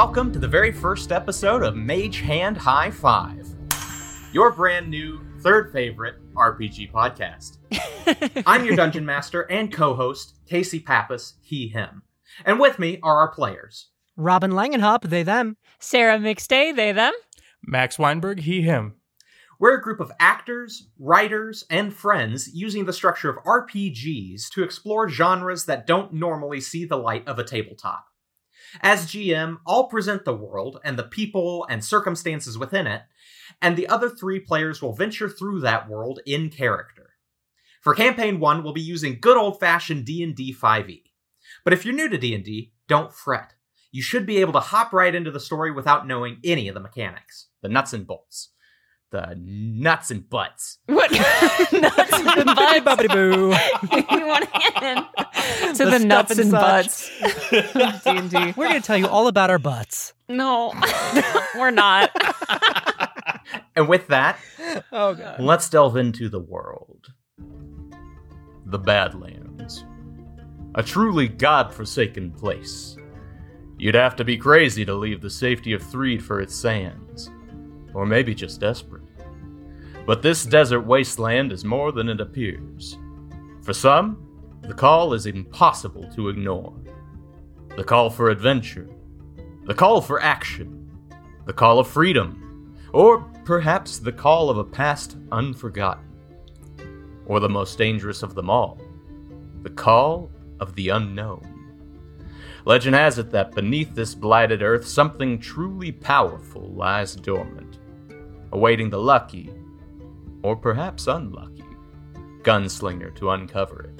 welcome to the very first episode of Mage Hand High Five, your brand new third favorite RPG podcast. I'm your dungeon master and co-host, Casey Pappas, he, him. And with me are our players. Robin Langenhop, they, them. Sarah McStay, they, them. Max Weinberg, he, him. We're a group of actors, writers, and friends using the structure of RPGs to explore genres that don't normally see the light of a tabletop. As GM, I'll present the world and the people and circumstances within it, and the other three players will venture through that world in character. For Campaign 1, we'll be using good old-fashioned D&D 5e. But if you're new to D&D, don't fret. You should be able to hop right into the story without knowing any of the mechanics, the nuts and bolts. The nuts and butts. What? Nuts and butts? Boo. You want in? So the nuts and butts. D&D. We're going to tell you all about our butts. No, we're not. And with that, Oh, God. let's delve into the world. The Badlands. A truly god-forsaken place. You'd have to be crazy to leave the safety of Threed for its sands. Or maybe just desperate. But this desert wasteland is more than it appears. For some, the call is impossible to ignore. The call for adventure. The call for action. The call of freedom. Or perhaps the call of a past unforgotten. Or the most dangerous of them all. The call of the unknown. Legend has it that beneath this blighted earth, something truly powerful lies dormant, awaiting the lucky, or perhaps unlucky, gunslinger to uncover it.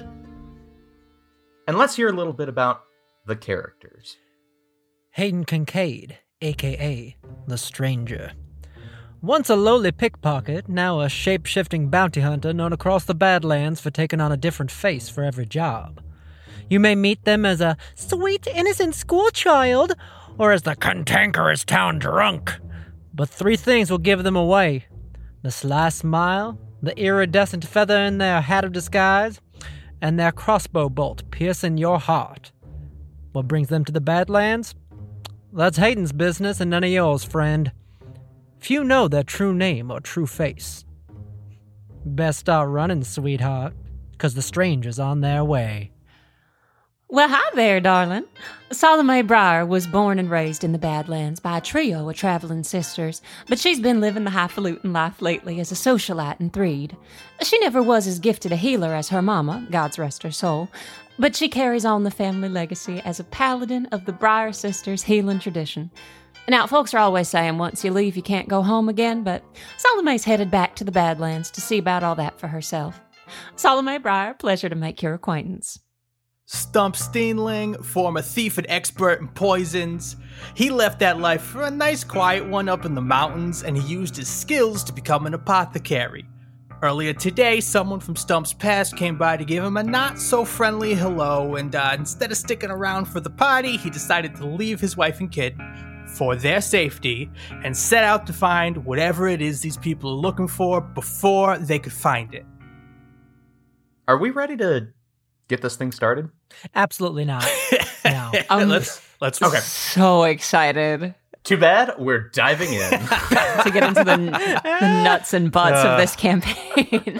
And let's hear a little bit about the characters. Hayden Kincaid, a.k.a. The Stranger. Once a lowly pickpocket, now a shape-shifting bounty hunter known across the Badlands for taking on a different face for every job. You may meet them as a sweet, innocent schoolchild, or as the cantankerous town drunk. But three things will give them away: the sly smile, the iridescent feather in their hat of disguise, and their crossbow bolt piercing your heart. What brings them to the Badlands? That's Hayden's business and none of yours, friend. Few know their true name or true face. Best start running, sweetheart, 'cause the stranger's on their way. Well, hi there, darling. Salome Breyer was born and raised in the Badlands by a trio of traveling sisters, but she's been living the highfalutin life lately as a socialite in Threed. She never was as gifted a healer as her mama, God's rest her soul, but she carries on the family legacy as a paladin of the Breyer sisters' healing tradition. Now, folks are always saying once you leave, you can't go home again, but Salome's headed back to the Badlands to see about all that for herself. Salome Breyer, pleasure to make your acquaintance. Stump Steenling, former thief and expert in poisons. He left that life for a nice quiet one up in the mountains, and he used his skills to become an apothecary. Earlier today, someone from Stump's past came by to give him a not-so-friendly hello, and instead of sticking around for the party, he decided to leave his wife and kid for their safety and set out to find whatever it is these people are looking for before they could find it. Are we ready to get this thing started? Absolutely not. No. Let's Okay. So excited Too bad, we're diving in. to get into the nuts and butts of this campaign.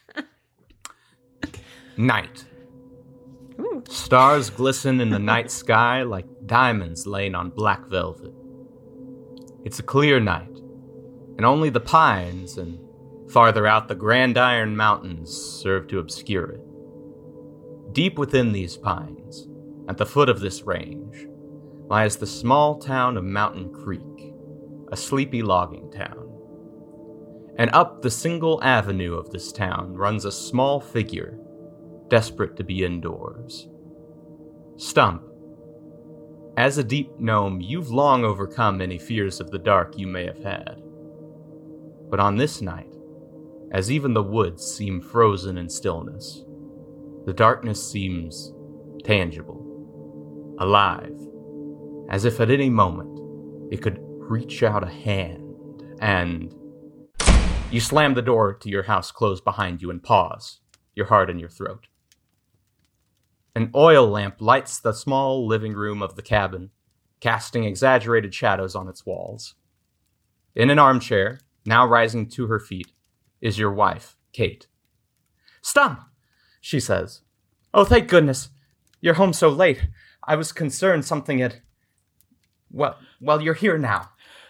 Night. Stars glisten in the night sky like diamonds laying on black velvet. It's a clear night, and only the pines and farther out the Grand Iron Mountains serve to obscure it. Deep within these pines, at the foot of this range, lies the small town of Mountain Creek, a sleepy logging town. And up the single avenue of this town runs a small figure, desperate to be indoors. Stump. As a deep gnome, you've long overcome any fears of the dark you may have had. But on this night, as even the woods seem frozen in stillness, the darkness seems tangible, alive, as if at any moment it could reach out a hand and... You slam the door to your house closed behind you and pause, your heart in your throat. An oil lamp lights the small living room of the cabin, casting exaggerated shadows on its walls. In an armchair, now rising to her feet, is your wife, Kate. "Stump," she says. "Oh, thank goodness. You're home so late. I was concerned something had... Well, you're here now."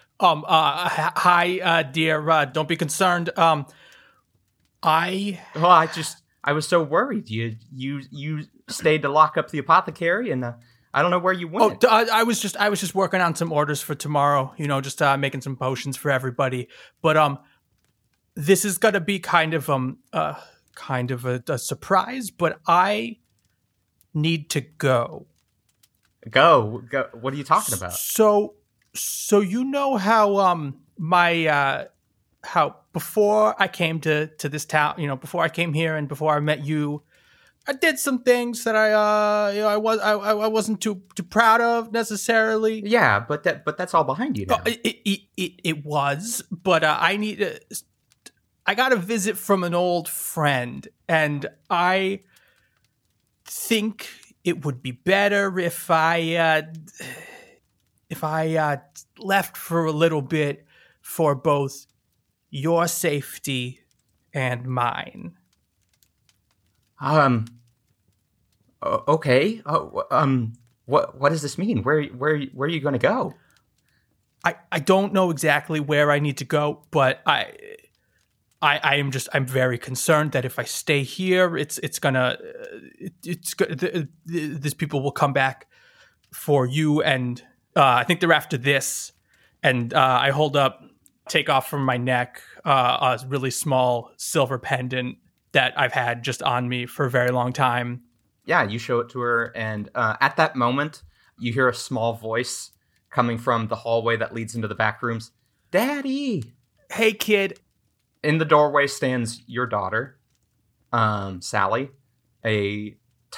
Hi, dear, don't be concerned. I was so worried. You stayed to lock up the apothecary, and I don't know where you went. I was just working on some orders for tomorrow, just making some potions for everybody. But, this is gonna be kind of a surprise, but I need to go. Go. What are you talking about? So you know how how before I came to this town, before I came here and before I met you, I did some things that I wasn't too proud of necessarily. Yeah, but that's all behind you now. It was, but I got a visit from an old friend, and I think it would be better if I left for a little bit for both your safety and mine. Okay. What does this mean? Where are you going to go? I don't know exactly where I need to go, but I'm very concerned that if I stay here, these people will come back for you, and I think they're after this. And I take off from my neck a really small silver pendant that I've had just on me for a very long time. Yeah, you show it to her, and at that moment, you hear a small voice coming from the hallway that leads into the back rooms. "Daddy!" "Hey, kid." In the doorway stands your daughter, Sally, a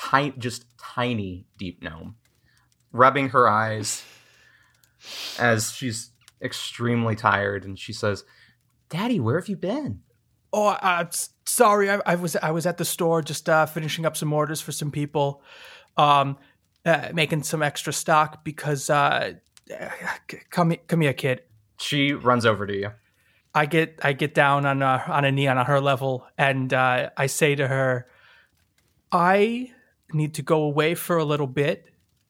tiny deep gnome, rubbing her eyes as she's extremely tired, and she says, "Daddy, where have you been?" "Oh, sorry. I was at the store just finishing up some orders for some people, making some extra stock because come here, kid." She runs over to you. I get down on a knee on her level, and I say to her, "I need to go away for a little bit.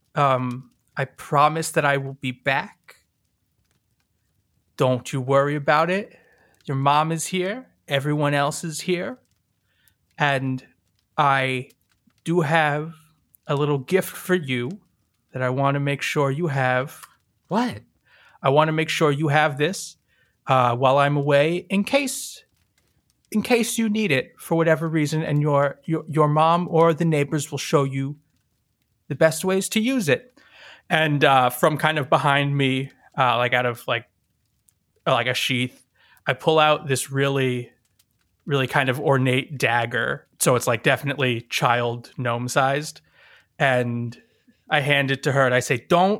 I promise that I will be back. Don't you worry about it. Your mom is here. Everyone else is here. And I do have a little gift for you that I want to make sure you have." "What?" "I want to make sure you have this while I'm away in case you need it for whatever reason, and your mom or the neighbors will show you the best ways to use it." And from kind of behind me, like out of like a sheath, I pull out this really, really kind of ornate dagger. So it's like definitely child gnome sized. And I hand it to her and I say, don't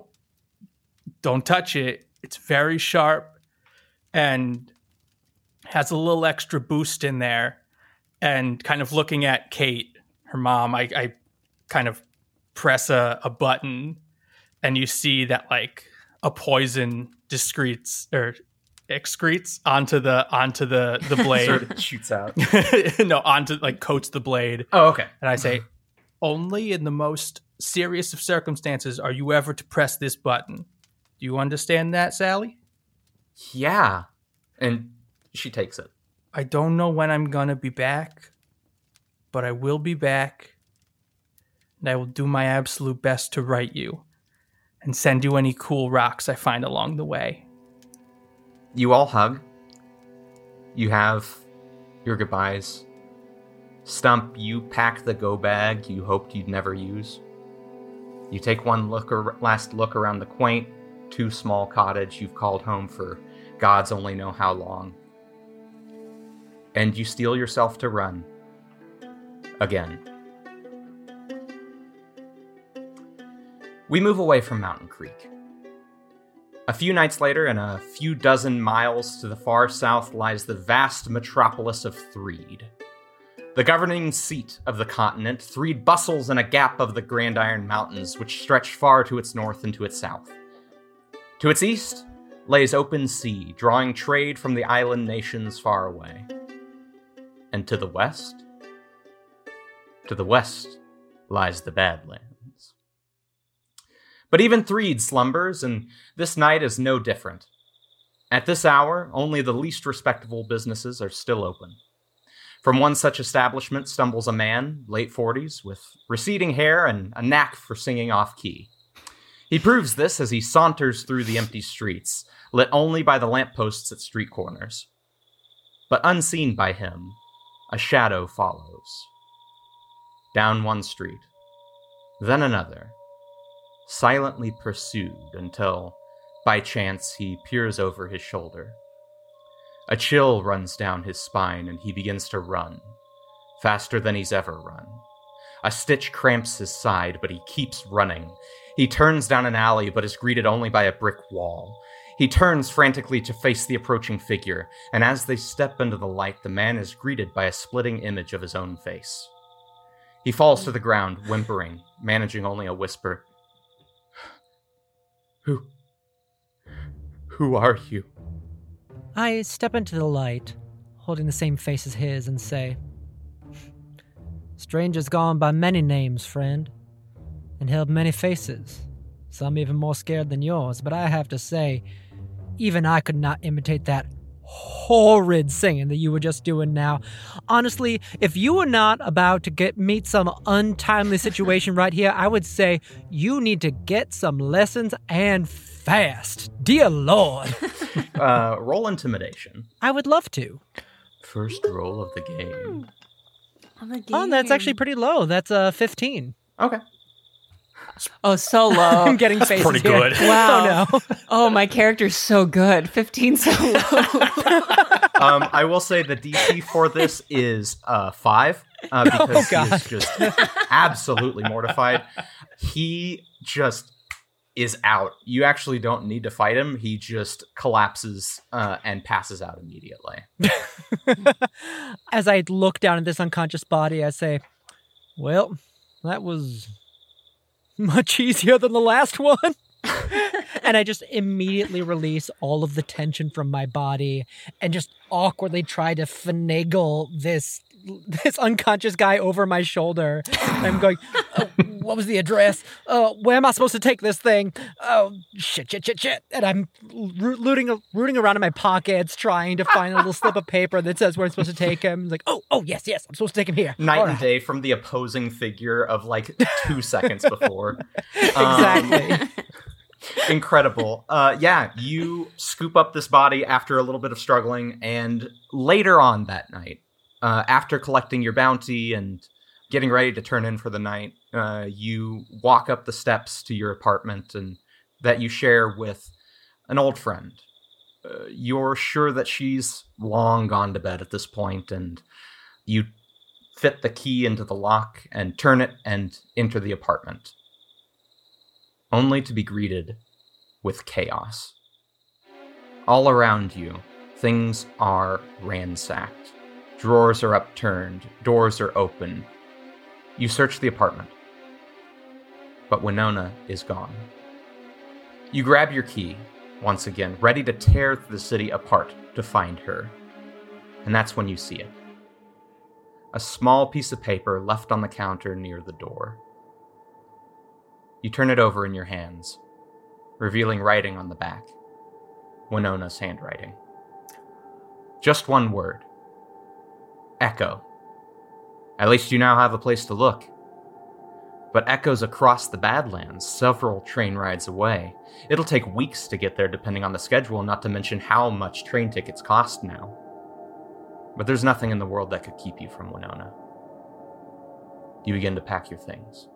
touch it. It's very sharp and has a little extra boost in there. And kind of looking at Kate, her mom, I kind of press a button, and you see that like a poison excretes onto the blade. Sort of shoots out. No, coats the blade. Oh, okay. And I say, "Only in the most serious of circumstances are you ever to press this button. Do you understand that, Sally?" "Yeah." And she takes it. "I don't know when I'm gonna be back, but I will be back, and I will do my absolute best to write you and send you any cool rocks I find along the way." You all hug. You have your goodbyes. Stump, you pack the go bag you hoped you'd never use. You take one last look around the quaint, too small cottage you've called home for gods only know how long. And you steel yourself to run. Again. We move away from Mountain Creek. A few nights later, and a few dozen miles to the far south, lies the vast metropolis of Threed. The governing seat of the continent, Threed bustles in a gap of the Grand Iron Mountains, which stretch far to its north and to its south. To its east lays open sea, drawing trade from the island nations far away. And to the west? To the west lies the Badlands. But even Threed slumbers, and this night is no different. At this hour, only the least respectable businesses are still open. From one such establishment stumbles a man, late 40s, with receding hair and a knack for singing off-key. He proves this as he saunters through the empty streets, lit only by the lampposts at street corners. But unseen by him, a shadow follows. Down one street, then another, silently pursued until, by chance, he peers over his shoulder. A chill runs down his spine and he begins to run, faster than he's ever run. A stitch cramps his side, but he keeps running. He turns down an alley, but is greeted only by a brick wall. He turns frantically to face the approaching figure, and as they step into the light, the man is greeted by a splitting image of his own face. He falls to the ground, whimpering, managing only a whisper. Who are you? I step into the light, holding the same face as his, and say, Stranger's gone by many names, friend, and held many faces, some even more scared than yours, but I have to say, even I could not imitate that horrid singing that you were just doing now. Honestly, if you were not about to meet some untimely situation right here, I would say you need to get some lessons and fast. Dear Lord. Roll intimidation. I would love to. First roll of the game. Oh, that's actually pretty low. That's 15. Okay. Oh, so low. I'm getting faces pretty here. good. Wow. Oh, no. Oh, my character's so good. 15 so low. I will say the DC for this is 5 because he is just absolutely mortified. He just is out. You actually don't need to fight him. He just collapses and passes out immediately. As I look down at this unconscious body, I say, well, that was much easier than the last one. And I just immediately release all of the tension from my body and just awkwardly try to finagle this unconscious guy over my shoulder. I'm going, what was the address? Where am I supposed to take this thing? Oh, shit. And I'm rooting around in my pockets, trying to find a little slip of paper that says where I'm supposed to take him. Like, oh, yes, I'm supposed to take him here. Night and day from the opposing figure of like 2 seconds before. Exactly. Incredible. You scoop up this body after a little bit of struggling, and later on that night, after collecting your bounty and getting ready to turn in for the night, you walk up the steps to your apartment and that you share with an old friend. You're sure that she's long gone to bed at this point, and you fit the key into the lock and turn it and enter the apartment, only to be greeted with chaos. All around you, things are ransacked. Drawers are upturned, doors are open. You search the apartment, but Winona is gone. You grab your key, once again, ready to tear the city apart to find her. And that's when you see it. A small piece of paper left on the counter near the door. You turn it over in your hands, revealing writing on the back. Winona's handwriting. Just one word. Echo. At least you now have a place to look. But Echo's across the Badlands, several train rides away. It'll take weeks to get there depending on the schedule, not to mention how much train tickets cost now. But there's nothing in the world that could keep you from Winona. You begin to pack your things.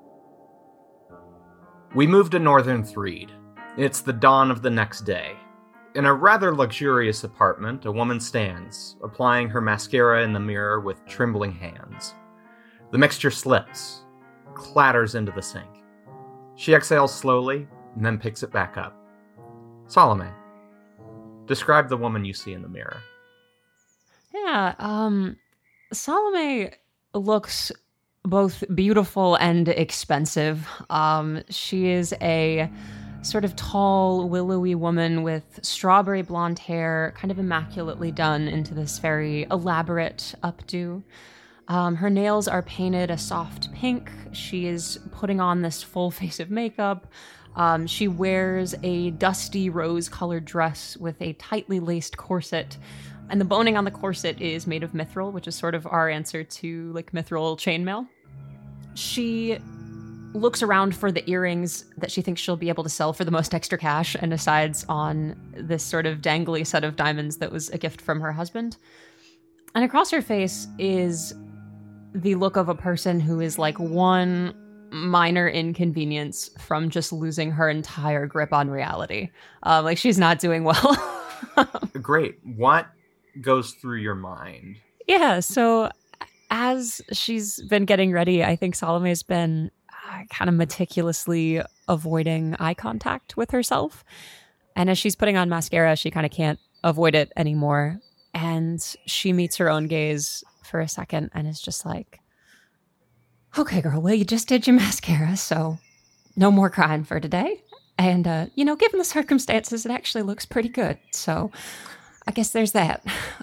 We move to Northern Threed. It's the dawn of the next day. In a rather luxurious apartment, a woman stands, applying her mascara in the mirror with trembling hands. The mixture slips, clatters into the sink. She exhales slowly, and then picks it back up. Salome, describe the woman you see in the mirror. Yeah, Salome looks both beautiful and expensive. She is a sort of tall, willowy woman with strawberry blonde hair, kind of immaculately done into this very elaborate updo. Her nails are painted a soft pink. She is putting on this full face of makeup. She wears a dusty rose-colored dress with a tightly laced corset. And the boning on the corset is made of mithril, which is sort of our answer to, like, mithril chainmail. She looks around for the earrings that she thinks she'll be able to sell for the most extra cash and decides on this sort of dangly set of diamonds that was a gift from her husband. And across her face is the look of a person who is like one minor inconvenience from just losing her entire grip on reality. Like, she's not doing well. Great. What goes through your mind? Yeah, so as she's been getting ready, I think Salome's been kind of meticulously avoiding eye contact with herself. And as she's putting on mascara, she kind of can't avoid it anymore. And she meets her own gaze for a second and is just like, okay, girl, well, you just did your mascara, so no more crying for today. And, given the circumstances, it actually looks pretty good. So I guess there's that.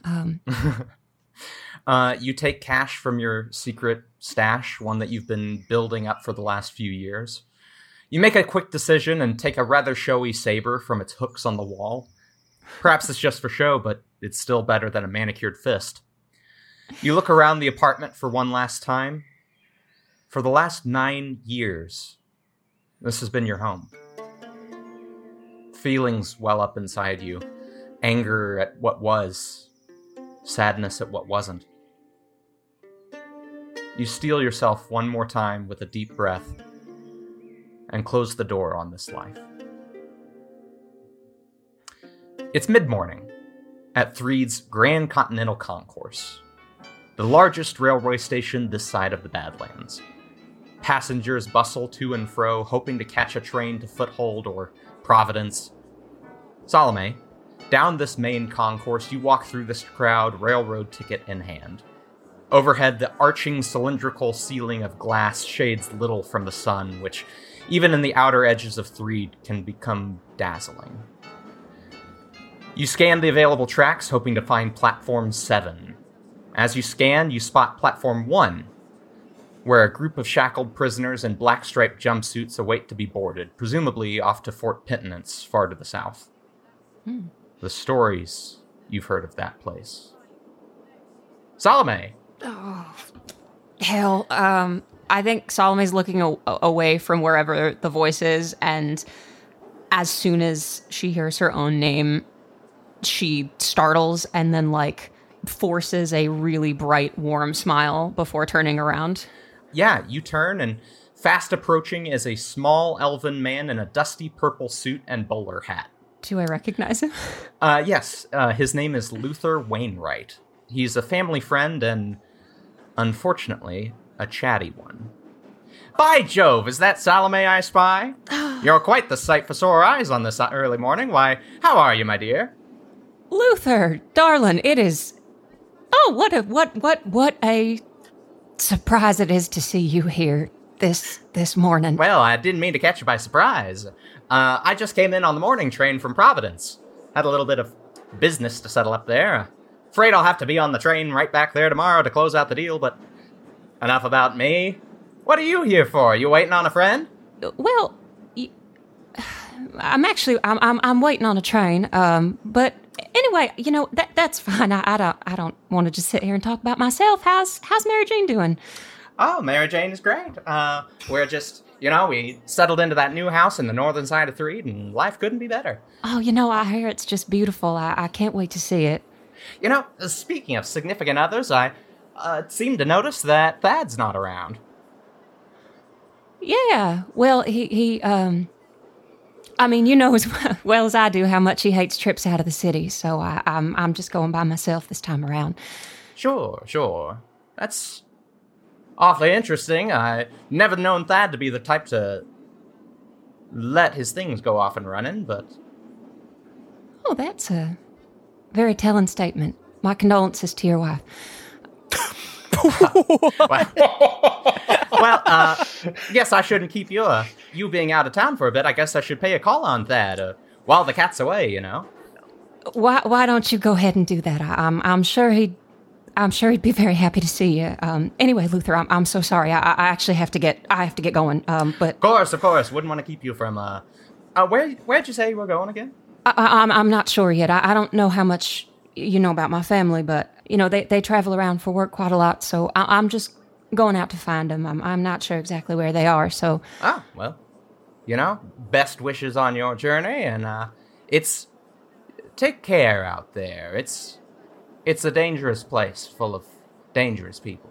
You take cash from your secret stash, one that you've been building up for the last few years. You make a quick decision and take a rather showy saber from its hooks on the wall. Perhaps it's just for show, but it's still better than a manicured fist. You look around the apartment for one last time. For the last 9 years, this has been your home. Feelings well up inside you. Anger at what was. Sadness at what wasn't. You steel yourself one more time with a deep breath and close the door on this life. It's mid-morning at Threed's Grand Continental Concourse, the largest railway station this side of the Badlands. Passengers bustle to and fro, hoping to catch a train to Foothold or Providence. Salome, down this main concourse, you walk through this crowd, railroad ticket in hand. Overhead, the arching cylindrical ceiling of glass shades little from the sun, which, even in the outer edges of Threed, can become dazzling. You scan the available tracks, hoping to find Platform 7. As you scan, you spot Platform 1, where a group of shackled prisoners in black-striped jumpsuits await to be boarded, presumably off to Fort Penitence, far to the south. The stories you've heard of that place. Salome! Oh, hell. I think Salome's looking away from wherever the voice is, and as soon as she hears her own name, she startles and then, forces a really bright, warm smile before turning around. Yeah, you turn, and fast approaching is a small elven man in a dusty purple suit and bowler hat. Do I recognize him? Yes. His name is Luther Wainwright. He's a family friend and, unfortunately, a chatty one. By Jove, is that Salome I spy? You're quite the sight for sore eyes on this early morning. Why, how are you, my dear? Luther, darling, it is... Oh, what a surprise it is to see you here this morning. Well, I didn't mean to catch you by surprise. I just came in on the morning train from Providence. Had a little bit of business to settle up there. Afraid I'll have to be on the train right back there tomorrow to close out the deal, but enough about me. What are you here for? You waiting on a friend? Well, I'm waiting on a train. But anyway, that's fine. I don't want to just sit here and talk about myself. How's Mary Jane doing? Oh, Mary Jane is great. We're just, we settled into that new house in the northern side of Threed, and life couldn't be better. Oh, I hear it's just beautiful. I can't wait to see it. Speaking of significant others, I seem to notice that Thad's not around. Yeah, well, he you know as well as I do how much he hates trips out of the city, so I'm just going by myself this time around. Sure. That's awfully interesting. I never known Thad to be the type to let his things go off and running, but... Oh, that's a very telling statement. My condolences to your wife. Well, guess I shouldn't keep you you being out of town for a bit, I guess I should pay a call on Thad while the cat's away, you know? Why don't you go ahead and do that? I'm sure he'd be very happy to see you. Anyway, Luther, I'm so sorry. I actually have to get going. But Of course. Wouldn't want to keep you from, where'd you say you were going again? I'm not sure yet. I don't know how much you know about my family, but, you know, they travel around for work quite a lot, so I'm just going out to find them. I'm not sure exactly where they are, so... Oh, well, you know, best wishes on your journey, and, take care out there. It's a dangerous place full of dangerous people.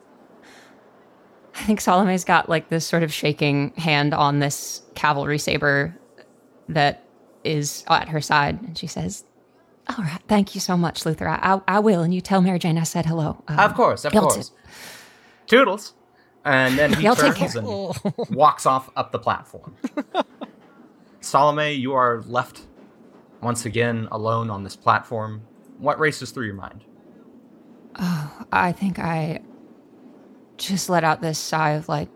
I think Salome's got, like, this sort of shaking hand on this cavalry saber that is at her side, and she says, all right, thank you so much, Luther. I will, and you tell Mary Jane I said hello. Of course. Toodles. And then he turns and walks off up the platform. Salome, you are left once again alone on this platform. What races through your mind? Oh, I think I just let out this sigh of like,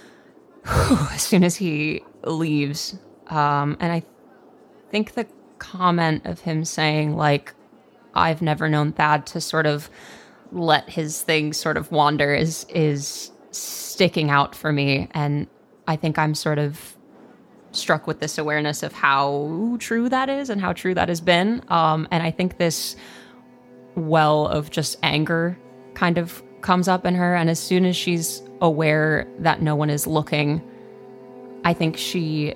as soon as he leaves. And I think the comment of him saying, like, I've never known Thad to sort of let his things sort of wander is sticking out for me. And I think I'm sort of struck with this awareness of how true that is and how true that has been. And I think this well of just anger kind of comes up in her. And as soon as she's aware that no one is looking, I think she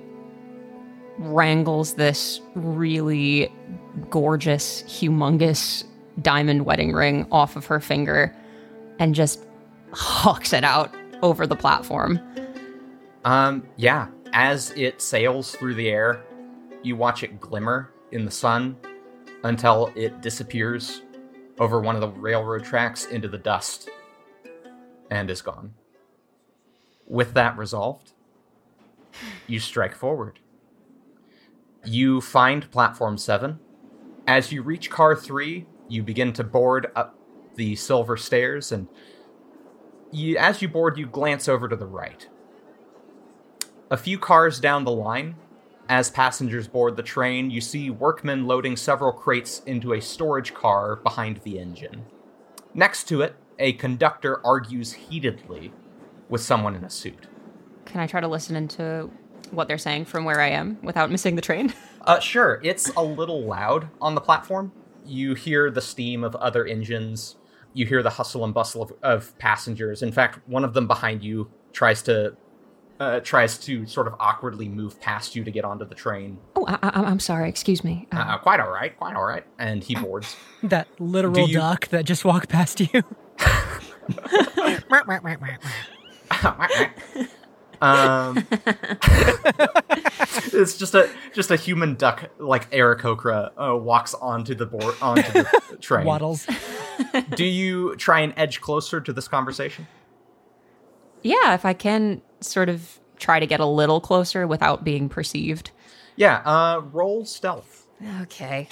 wrangles this really gorgeous, humongous diamond wedding ring off of her finger and just hawks it out over the platform. Yeah. As it sails through the air, you watch it glimmer in the sun until it disappears over one of the railroad tracks into the dust and is gone. With that resolved, you strike forward. You find Platform 7. As you reach Car 3, you begin to board up the silver stairs, and as you board, you glance over to the right. A few cars down the line, as passengers board the train, you see workmen loading several crates into a storage car behind the engine. Next to it, a conductor argues heatedly with someone in a suit. Can I try to listen into what they're saying from where I am without missing the train? Sure. It's a little loud on the platform. You hear the steam of other engines. You hear the hustle and bustle of passengers. In fact, one of them behind you tries to sort of awkwardly move past you to get onto the train. Oh, I'm sorry. Excuse me. Quite all right. And he boards. That literal duck that just walked past you. It's just a human duck like Aarakocra walks onto the train. Waddles. Do you try and edge closer to this conversation? Yeah, if I can sort of try to get a little closer without being perceived. Yeah, roll stealth. Okay.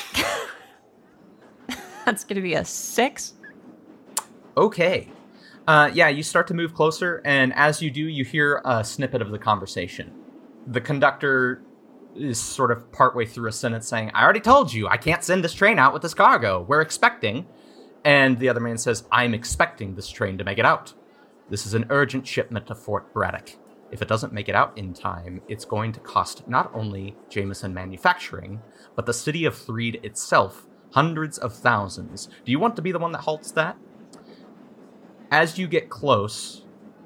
That's going to be a 6. Okay. You start to move closer, and as you do, you hear a snippet of the conversation. The conductor is sort of partway through a sentence saying, I already told you, I can't send this train out with this cargo. We're expecting. And the other man says, I'm expecting this train to make it out. This is an urgent shipment to Fort Braddock. If it doesn't make it out in time, it's going to cost not only Jameson Manufacturing, but the city of Threed itself hundreds of thousands. Do you want to be the one that halts that? As you get close,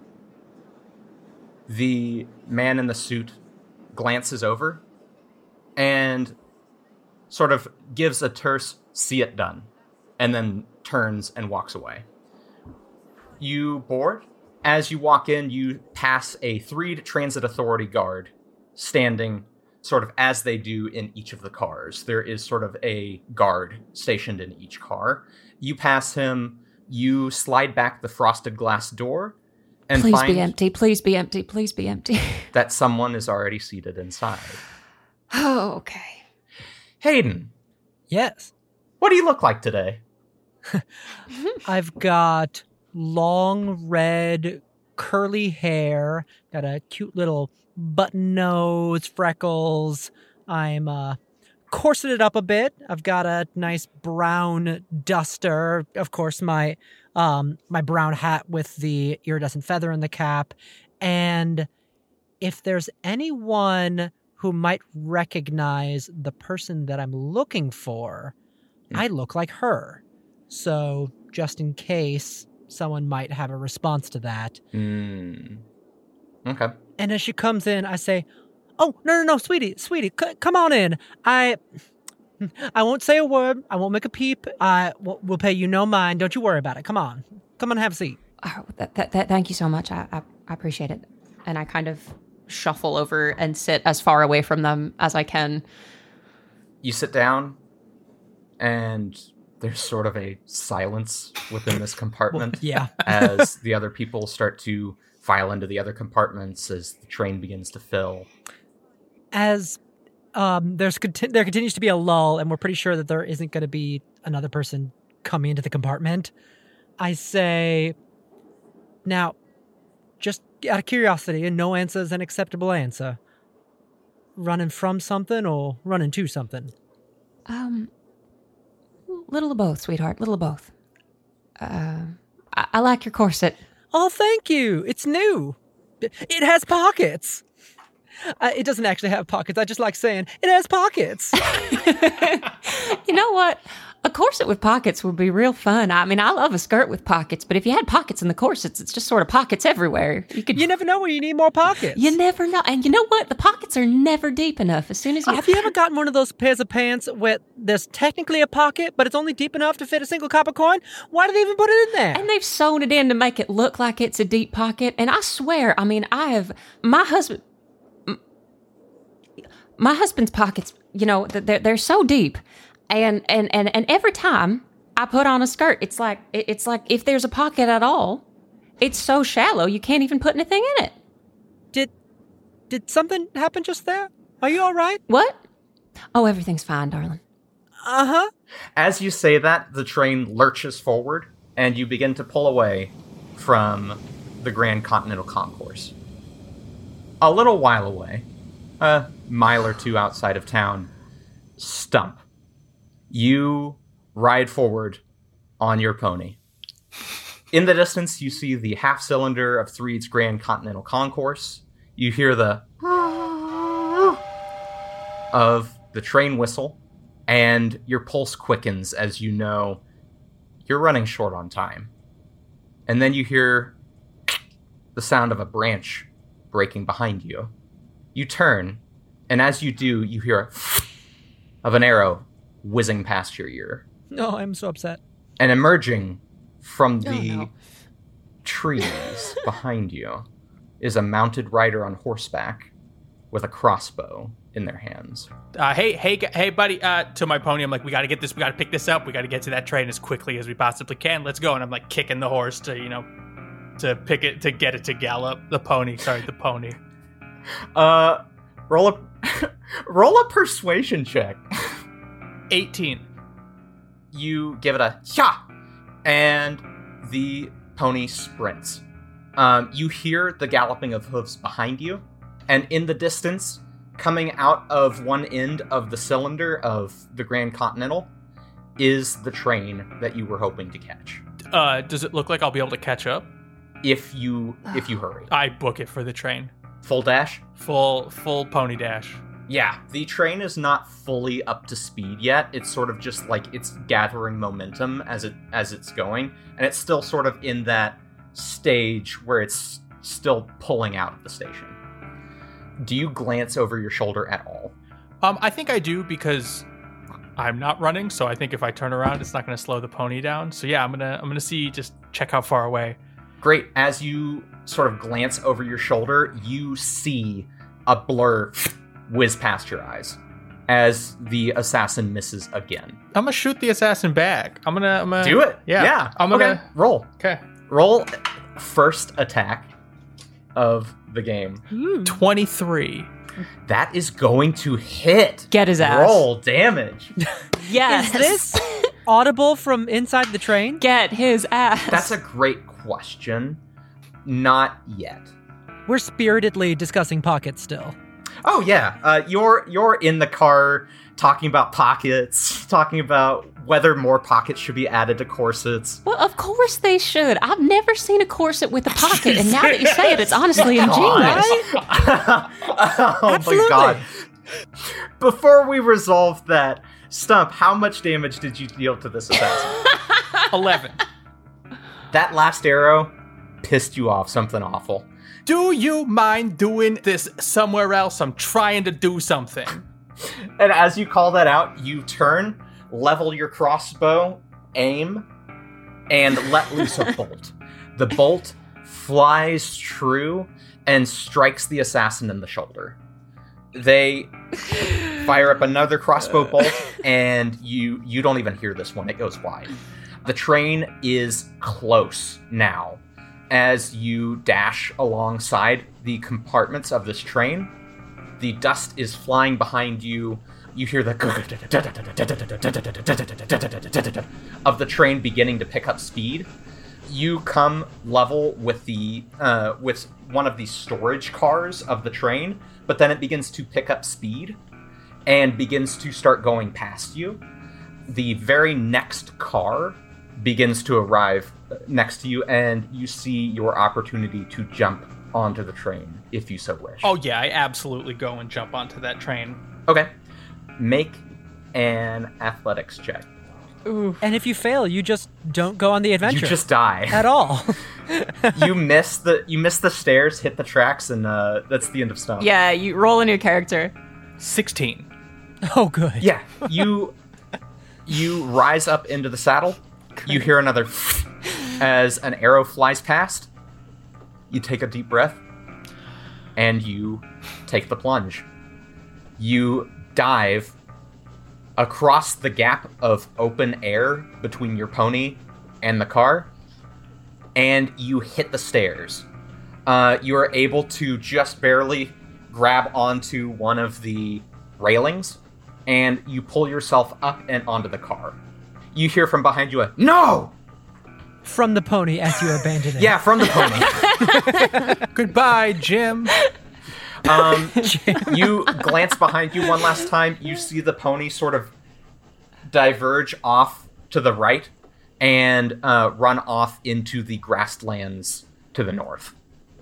the man in the suit glances over and sort of gives a terse, see it done, and then turns and walks away. You board. As you walk in, you pass a Threed Transit Authority guard standing sort of as they do in each of the cars. There is sort of a guard stationed in each car. You pass him, you slide back the frosted glass door, and please find be empty, please be empty, please be empty. that someone is already seated inside. Oh, okay. Hayden. Yes. What do you look like today? I've got long red curly hair, got a cute little button nose, freckles. I'm corseted up a bit. I've got a nice brown duster. Of course, my brown hat with the iridescent feather in the cap. And if there's anyone who might recognize the person that I'm looking for, I look like her. So just in case someone might have a response to that. Okay. And as she comes in, I say, "Oh, no, sweetie, come on in. I won't say a word. I won't make a peep. We'll pay you no mind. Don't you worry about it. Come on, have a seat." Oh, thank you so much. I appreciate it. And I kind of shuffle over and sit as far away from them as I can. You sit down, and there's sort of a silence within this compartment. Yeah. As the other people start to file into the other compartments as the train begins to fill. As there continues to be a lull, and we're pretty sure that there isn't going to be another person coming into the compartment, I say, "Now, just out of curiosity, and no answer is an acceptable answer. Running from something or running to something?" Little of both, sweetheart. Little of both. I like your corset. "Oh, thank you. It's new. It has pockets." It doesn't actually have pockets. I just like saying, "It has pockets." You know what? A corset with pockets would be real fun. I mean, I love a skirt with pockets, but if you had pockets in the corsets, it's just sort of pockets everywhere. You never know where you need more pockets. You never know. And you know what? The pockets are never deep enough. As soon as you... Have you ever gotten one of those pairs of pants where there's technically a pocket, but it's only deep enough to fit a single copper coin? Why do they even put it in there? And they've sewn it in to make it look like it's a deep pocket. And I swear, I mean, my husband's pockets, you know, they're so deep. And every time I put on a skirt, it's like if there's a pocket at all, it's so shallow you can't even put anything in it. Did something happen just there? Are you all right? What? Oh, everything's fine, darling. Uh-huh. As you say that, the train lurches forward, and you begin to pull away from the Grand Continental Concourse. A little while away, a mile or two outside of town, Stump. You ride forward on your pony. In the distance, you see the half-cylinder of Threed's Grand Continental Concourse. You hear the of the train whistle, and your pulse quickens as you know you're running short on time. And then you hear the sound of a branch breaking behind you. You turn, and as you do, you hear of an arrow whizzing past your ear. No, I'm so upset. And emerging from the trees behind you is a mounted rider on horseback with a crossbow in their hands. Hey, buddy, to my pony, I'm like, we gotta get this, we gotta pick this up, we gotta get to that train as quickly as we possibly can. Let's go. And I'm like kicking the horse to get it to gallop. The pony. Roll a persuasion check. 18. You give it a "Hya!" and the pony sprints. You hear the galloping of hooves behind you, and in the distance, coming out of one end of the cylinder of the Grand Continental, is the train that you were hoping to catch. Does it look like I'll be able to catch up? If you hurry. I book it for the train. Full dash? Full pony dash. Yeah, the train is not fully up to speed yet. It's sort of just like it's gathering momentum as it's going, and it's still sort of in that stage where it's still pulling out of the station. Do you glance over your shoulder at all? I think I do because I'm not running, so I think if I turn around, it's not going to slow the pony down. So yeah, I'm gonna see, just check how far away. Great. As you sort of glance over your shoulder, you see a blur whiz past your eyes as the assassin misses again. I'm gonna shoot the assassin back. I'm gonna do it. Yeah. I'm gonna okay. Roll. Okay. Roll first attack of the game. 23. That is going to hit. Get his ass. Roll damage. Yes. Is this audible from inside the train? Get his ass. That's a great question. Not yet. We're spiritedly discussing pockets still. Oh yeah, you're in the car talking about pockets, talking about whether more pockets should be added to corsets. Well, of course they should. I've never seen a corset with a pocket, and now that you say it, it's honestly ingenious. Oh Absolutely. my god. Before we resolve that, Stump, how much damage did you deal to this assassin? 11. That last arrow pissed you off something awful. Do you mind doing this somewhere else? I'm trying to do something. And as you call that out, you turn, level your crossbow, aim, and let loose a bolt. The bolt flies true and strikes the assassin in the shoulder. They fire up another crossbow bolt, and you don't even hear this one. It goes wide. The train is close now. As you dash alongside the compartments of this train, the dust is flying behind you. You hear the of the train beginning to pick up speed. You come level with with one of the storage cars of the train, but then it begins to pick up speed and begins to start going past you. The very next car begins to arrive next to you, and you see your opportunity to jump onto the train if you so wish. Oh yeah, I absolutely go and jump onto that train. Okay. Make an athletics check. Ooh. And if you fail, you just don't go on the adventure. You just die. At all. You miss the stairs, hit the tracks, and that's the end of Stump. Yeah, you roll a new character. 16. Oh, good. Yeah. You rise up into the saddle. You hear another as an arrow flies past. You take a deep breath, and you take the plunge. You dive across the gap of open air between your pony and the car, and you hit the stairs. You are able to just barely grab onto one of the railings, and you pull yourself up and onto the car. You hear from behind you a, "No!" From the pony as you abandon it. Yeah, from the pony. Goodbye, Jim. You glance behind you one last time. You see the pony sort of diverge off to the right and run off into the grasslands to the north.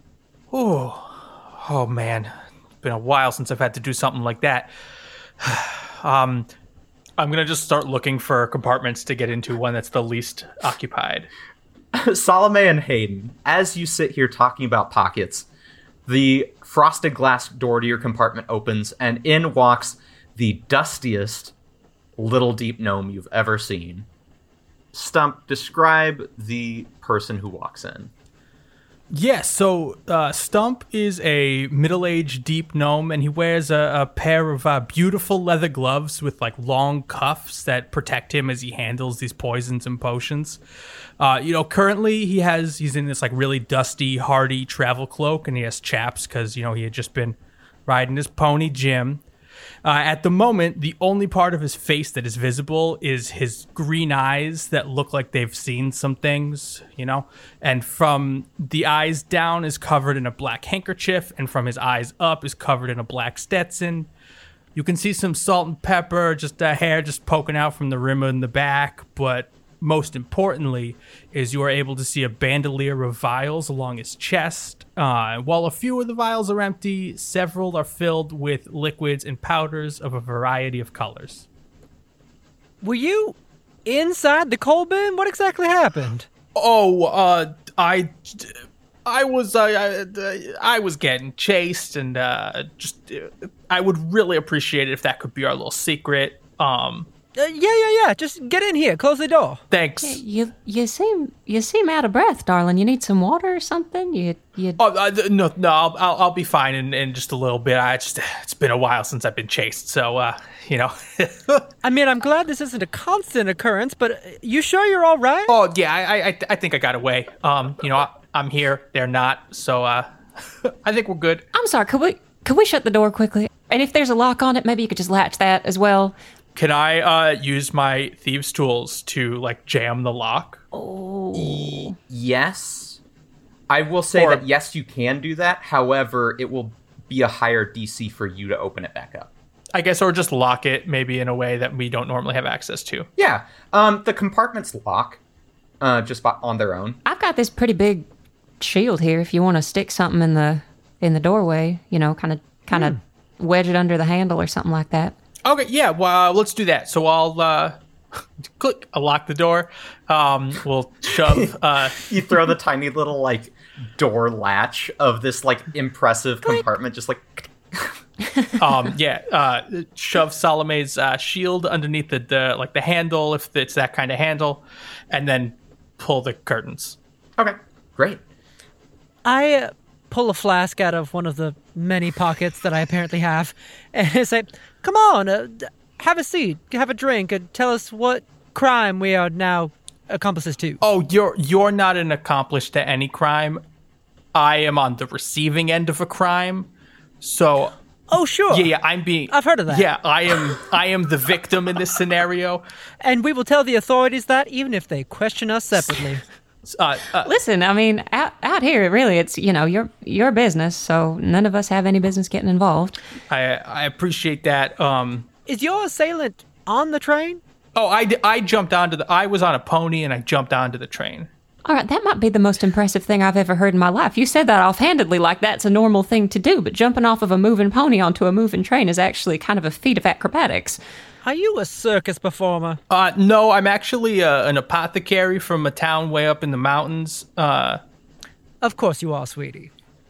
Oh man, it's been a while since I've had to do something like that. I'm gonna just start looking for compartments to get into, one that's the least occupied. Salome and Hayden, as you sit here talking about pockets, the frosted glass door to your compartment opens, and in walks the dustiest little deep gnome you've ever seen. Stump, describe the person who walks in. Yes, so Stump is a middle-aged deep gnome, and he wears a pair of beautiful leather gloves with like long cuffs that protect him as he handles these poisons and potions. Currently he's in this like really dusty, hardy travel cloak, and he has chaps because he had just been riding his pony Jim. At the moment, the only part of his face that is visible is his green eyes that look like they've seen some things, and from the eyes down is covered in a black handkerchief, and from his eyes up is covered in a black Stetson. You can see some salt and pepper, just a hair just poking out from the rim in the back, but most importantly is you are able to see a bandolier of vials along his chest. While a few of the vials are empty, several are filled with liquids and powders of a variety of colors. Were you inside the coal bin? What exactly happened? Oh, I was getting chased, and I would really appreciate it if that could be our little secret. Yeah. Just get in here. Close the door. Thanks. You seem out of breath, darling. You need some water or something? No, I'll be fine in just a little bit. It's been a while since I've been chased, so I mean, I'm glad this isn't a constant occurrence, but you sure you're all right? Oh yeah, I think I got away. I'm here. They're not. So I think we're good. I'm sorry. Could we shut the door quickly? And if there's a lock on it, maybe you could just latch that as well. Can I use my thieves' tools to jam the lock? Oh. Yes. I will say that, yes, you can do that. However, it will be a higher DC for you to open it back up. I guess, or just lock it maybe in a way that we don't normally have access to. Yeah. The compartments lock just on their own. I've got this pretty big shield here. If you want to stick something in the doorway, kind of wedge it under the handle or something like that. Okay, yeah, well, let's do that. So I'll click, I'll lock the door. We'll shove. You throw the tiny little door latch of this impressive compartment, just shove Salome's shield underneath the handle, if it's that kind of handle, and then pull the curtains. Okay, great. I pull a flask out of one of the many pockets that I apparently have, and I say, "Come on, have a seat, have a drink, and tell us what crime we are now accomplices to." Oh, you're not an accomplice to any crime. I am on the receiving end of a crime, so. Oh, sure. Yeah, I've heard of that. Yeah, I am the victim in this scenario. And we will tell the authorities that, even if they question us separately. Listen, I mean, out here, really, it's, your business, so none of us have any business getting involved. I appreciate that. Is your assailant on the train? Oh, I jumped I was on a pony and I jumped onto the train. All right, that might be the most impressive thing I've ever heard in my life. You said that offhandedly, like that's a normal thing to do, but jumping off of a moving pony onto a moving train is actually kind of a feat of acrobatics. Are you a circus performer? No, I'm actually an apothecary from a town way up in the mountains. Of course you are, sweetie.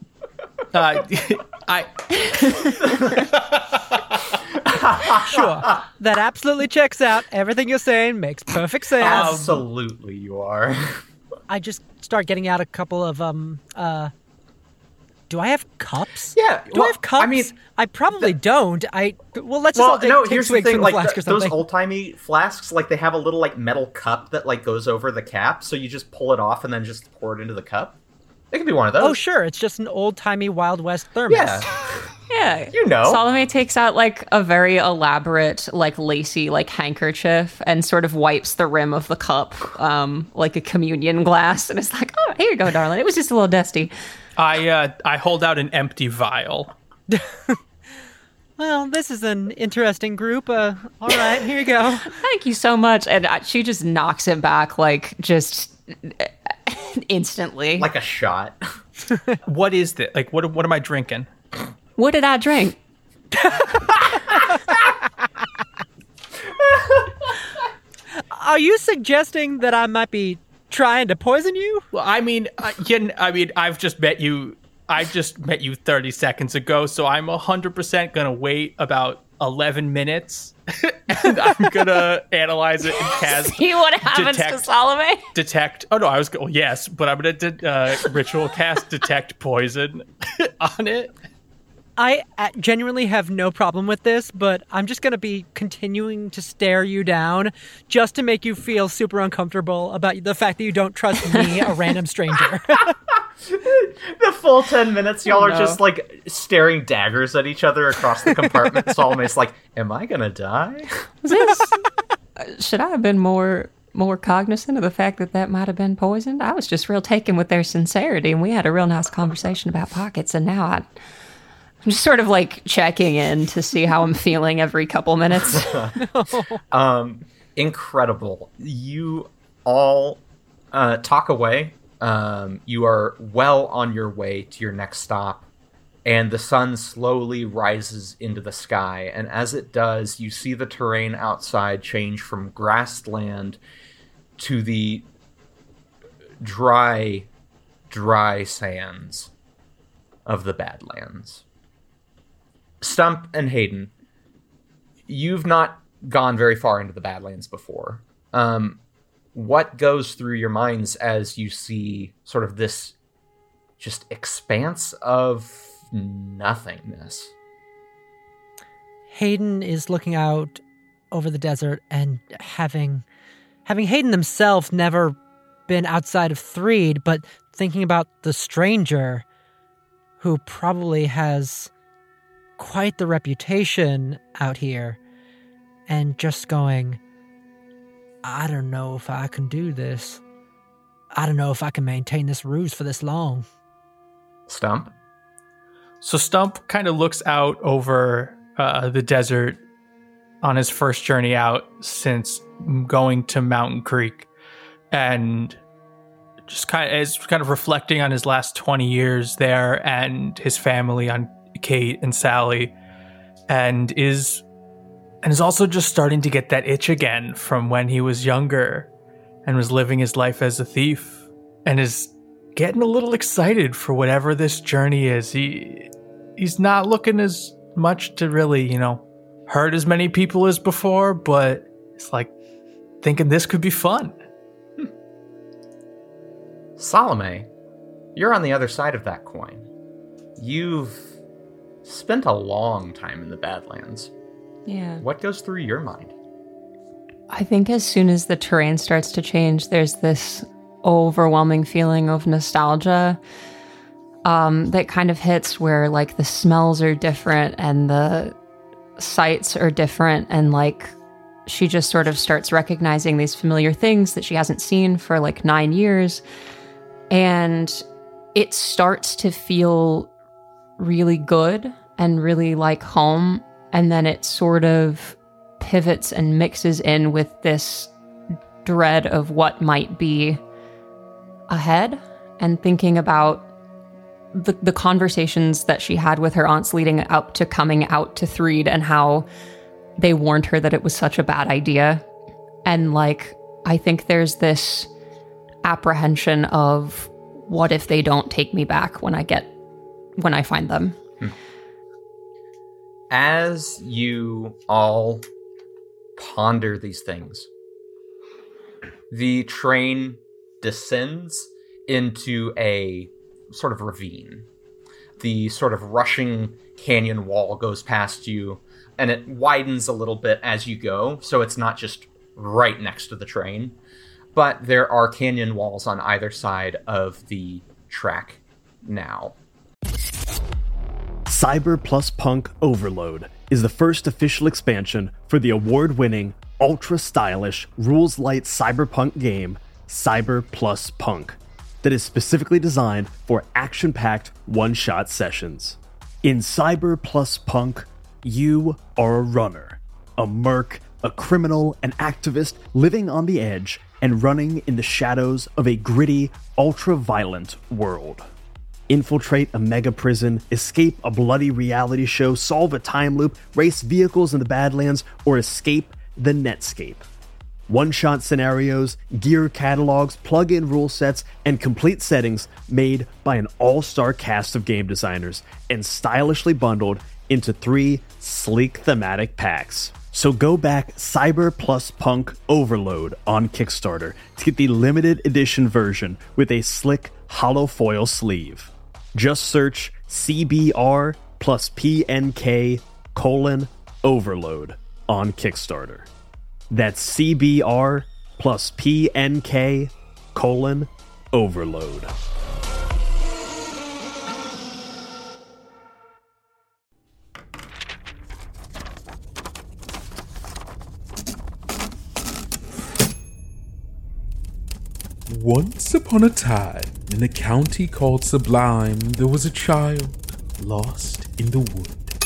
Sure, that absolutely checks out. Everything you're saying makes perfect sense. Absolutely, you are. I just start getting out a couple of, do I have cups? Yeah. Do I have cups? I mean, I probably don't. Let's just all take here's the swigs thing, from the flask or something. those old-timey flasks, they have a little, metal cup that, goes over the cap, so you just pull it off and then just pour it into the cup. It could be one of those. Oh, sure. It's just an old-timey Wild West thermos. Yeah. Yeah. You know. Salome takes out a very elaborate, lacy, handkerchief and sort of wipes the rim of the cup, like a communion glass. And it's like, oh, here you go, darling. It was just a little dusty. I hold out an empty vial. Well, this is an interesting group. All right, here you go. Thank you so much. And she just knocks it back, just instantly. Like a shot. What is this? What am I drinking? What did I drink? Are you suggesting that I might be trying to poison you? Well, I've just met you. I just met you 30 seconds ago, so I'm 100% gonna wait about 11 minutes, and I'm gonna analyze it and cast. See what happens to Salome? Detect. Oh no, I was. Well, yes, but I'm gonna ritual cast detect poison on it. I genuinely have no problem with this, but I'm just going to be continuing to stare you down just to make you feel super uncomfortable about the fact that you don't trust me, a random stranger. The full 10 minutes, y'all are just, staring daggers at each other across the compartment. Salome's like, am I going to die? Should I have been more cognizant of the fact that might have been poisoned? I was just real taken with their sincerity, and we had a real nice conversation about pockets, and now I'm just sort of checking in to see how I'm feeling every couple minutes. Incredible. You all talk away. You are well on your way to your next stop, and the sun slowly rises into the sky. And as it does, you see the terrain outside change from grassland to the dry sands of the Badlands. Stump and Hayden, you've not gone very far into the Badlands before. What goes through your minds as you see sort of this just expanse of nothingness? Hayden is looking out over the desert and having Hayden himself never been outside of Threed, but thinking about the stranger who probably has quite the reputation out here, and just going, I don't know if I can do this. I don't know if I can maintain this ruse for this long. Stump? So Stump kind of looks out over the desert on his first journey out since going to Mountain Creek, and just is kind of reflecting on his last 20 years there and his family, on Kate and Sally, and is also just starting to get that itch again from when he was younger and was living his life as a thief, and is getting a little excited for whatever this journey is. He's not looking as much to really, hurt as many people as before, but it's like thinking this could be fun. Salome, you're on the other side of that coin. You've spent a long time in the Badlands. Yeah. What goes through your mind? I think as soon as the terrain starts to change, there's this overwhelming feeling of nostalgia that kind of hits, where like the smells are different and the sights are different, and like she just sort of starts recognizing these familiar things that she hasn't seen for like 9 years, and it starts to feel really good and really like home, and then it sort of pivots and mixes in with this dread of what might be ahead, and thinking about the conversations that she had with her aunts leading up to coming out to Threed, and how they warned her that it was such a bad idea. And like, I think there's this apprehension of, what if they don't take me back when I find them? As you all ponder these things, the train descends into a sort of ravine. The sort of rushing canyon wall goes past you, and it widens a little bit as you go, so it's not just right next to the train, but there are canyon walls on either side of the track now. Cyber plus Punk Overload is the first official expansion for the award-winning, ultra-stylish, rules-light cyberpunk game, Cyber plus Punk, that is specifically designed for action-packed one-shot sessions. In Cyber plus Punk, you are a runner, a merc, a criminal, an activist living on the edge and running in the shadows of a gritty, ultra-violent world. Infiltrate a mega prison, escape a bloody reality show, solve a time loop, race vehicles in the Badlands, or escape the Netscape. One-shot scenarios, gear catalogs, plug-in rule sets, and complete settings made by an all-star cast of game designers and stylishly bundled into 3 sleek thematic packs. So go back Cyber plus Punk Overload on Kickstarter to get the limited edition version with a slick hollow foil sleeve. Just search CBR plus PNK : Overload on Kickstarter. That's CBR plus PNK : Overload. Once upon a time, in a county called Sublime, there was a child lost in the wood.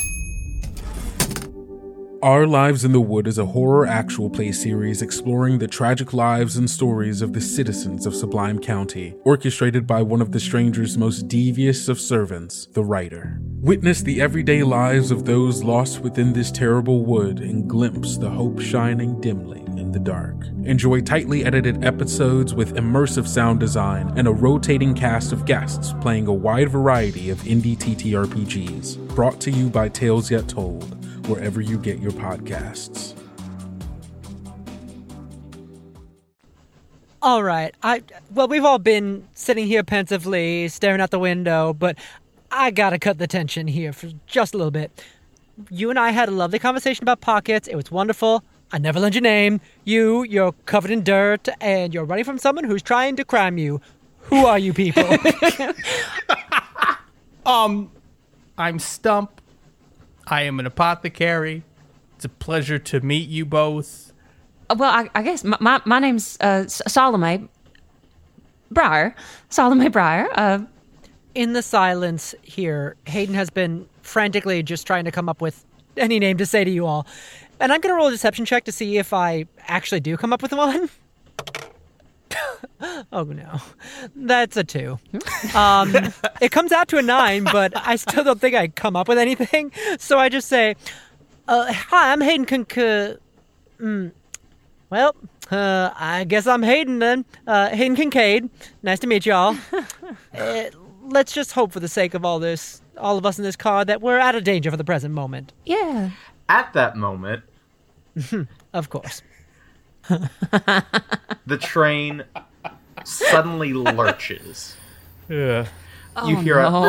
Our Lives in the Wood is a horror actual play series exploring the tragic lives and stories of the citizens of Sublime County, orchestrated by one of the Stranger's most devious of servants, the writer. Witness the everyday lives of those lost within this terrible wood and glimpse the hope shining dimly in the dark. Enjoy tightly edited episodes with immersive sound design and a rotating cast of guests playing a wide variety of indie TTRPGs. Brought to you by Tales Yet Told, wherever you get your podcasts. All right. Well, we've all been sitting here pensively, staring out the window, but I gotta cut the tension here for just a little bit. You and I had a lovely conversation about pockets. It was wonderful. I never learned your name. You're covered in dirt, and you're running from someone who's trying to crime you. Who are you people? I'm Stump. I am an apothecary. It's a pleasure to meet you both. Well, I guess my name's Salome. Salome Briar. In the silence here, Hayden has been frantically just trying to come up with any name to say to you all. And I'm going to roll a deception check to see if I actually do come up with one. Oh, no. That's a 2. It comes out to a 9, but I still don't think I come up with anything. So I just say, hi, I'm Hayden I guess I'm Hayden then. Hayden Kincaid. Nice to meet y'all. Let's just hope for the sake of all of us in this car, that we're out of danger for the present moment. Yeah. At that moment, Of course. the train suddenly lurches. Yeah. You hear no.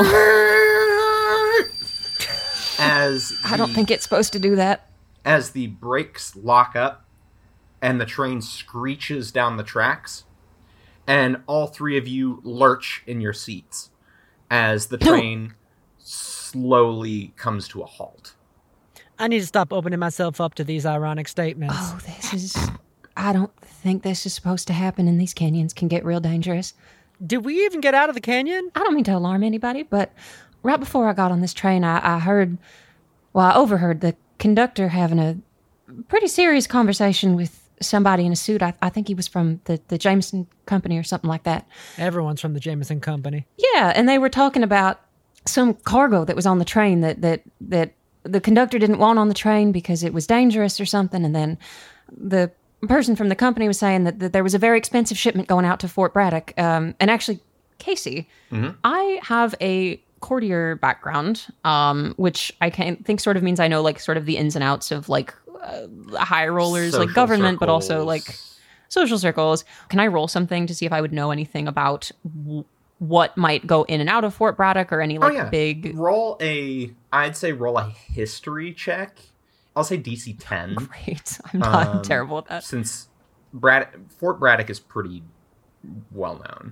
I don't think it's supposed to do that. As the brakes lock up and the train screeches down the tracks, and all three of you lurch in your seats as the train slowly comes to a halt. I need to stop opening myself up to these ironic statements. Oh, I don't think this is supposed to happen, and these canyons can get real dangerous. Did we even get out of the canyon? I don't mean to alarm anybody, but right before I got on this train, I overheard the conductor having a pretty serious conversation with somebody in a suit. I think he was from the Jameson Company or something like that. Everyone's from the Jameson Company. Yeah, and they were talking about some cargo that was on the train that the conductor didn't want on the train because it was dangerous or something, and then the person from the company was saying that there was a very expensive shipment going out to Fort Braddock. And actually, Casey, I have a courtier background, which I think sort of means I know like sort of the ins and outs of like high rollers, Social like government, circles. but also like social circles. Can I roll something to see if I would know anything about what might go in and out of Fort Braddock or any big... I'd say roll a history check. I'll say DC 10. Great. I'm terrible at that. Since Fort Braddock is pretty well known.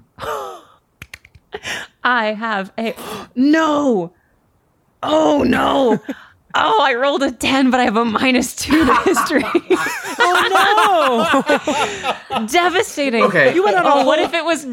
I have a... No! Oh, no! Oh, I rolled a 10, but I have a -2 to history. Oh, no! Devastating. Okay. You went on a whole what if it was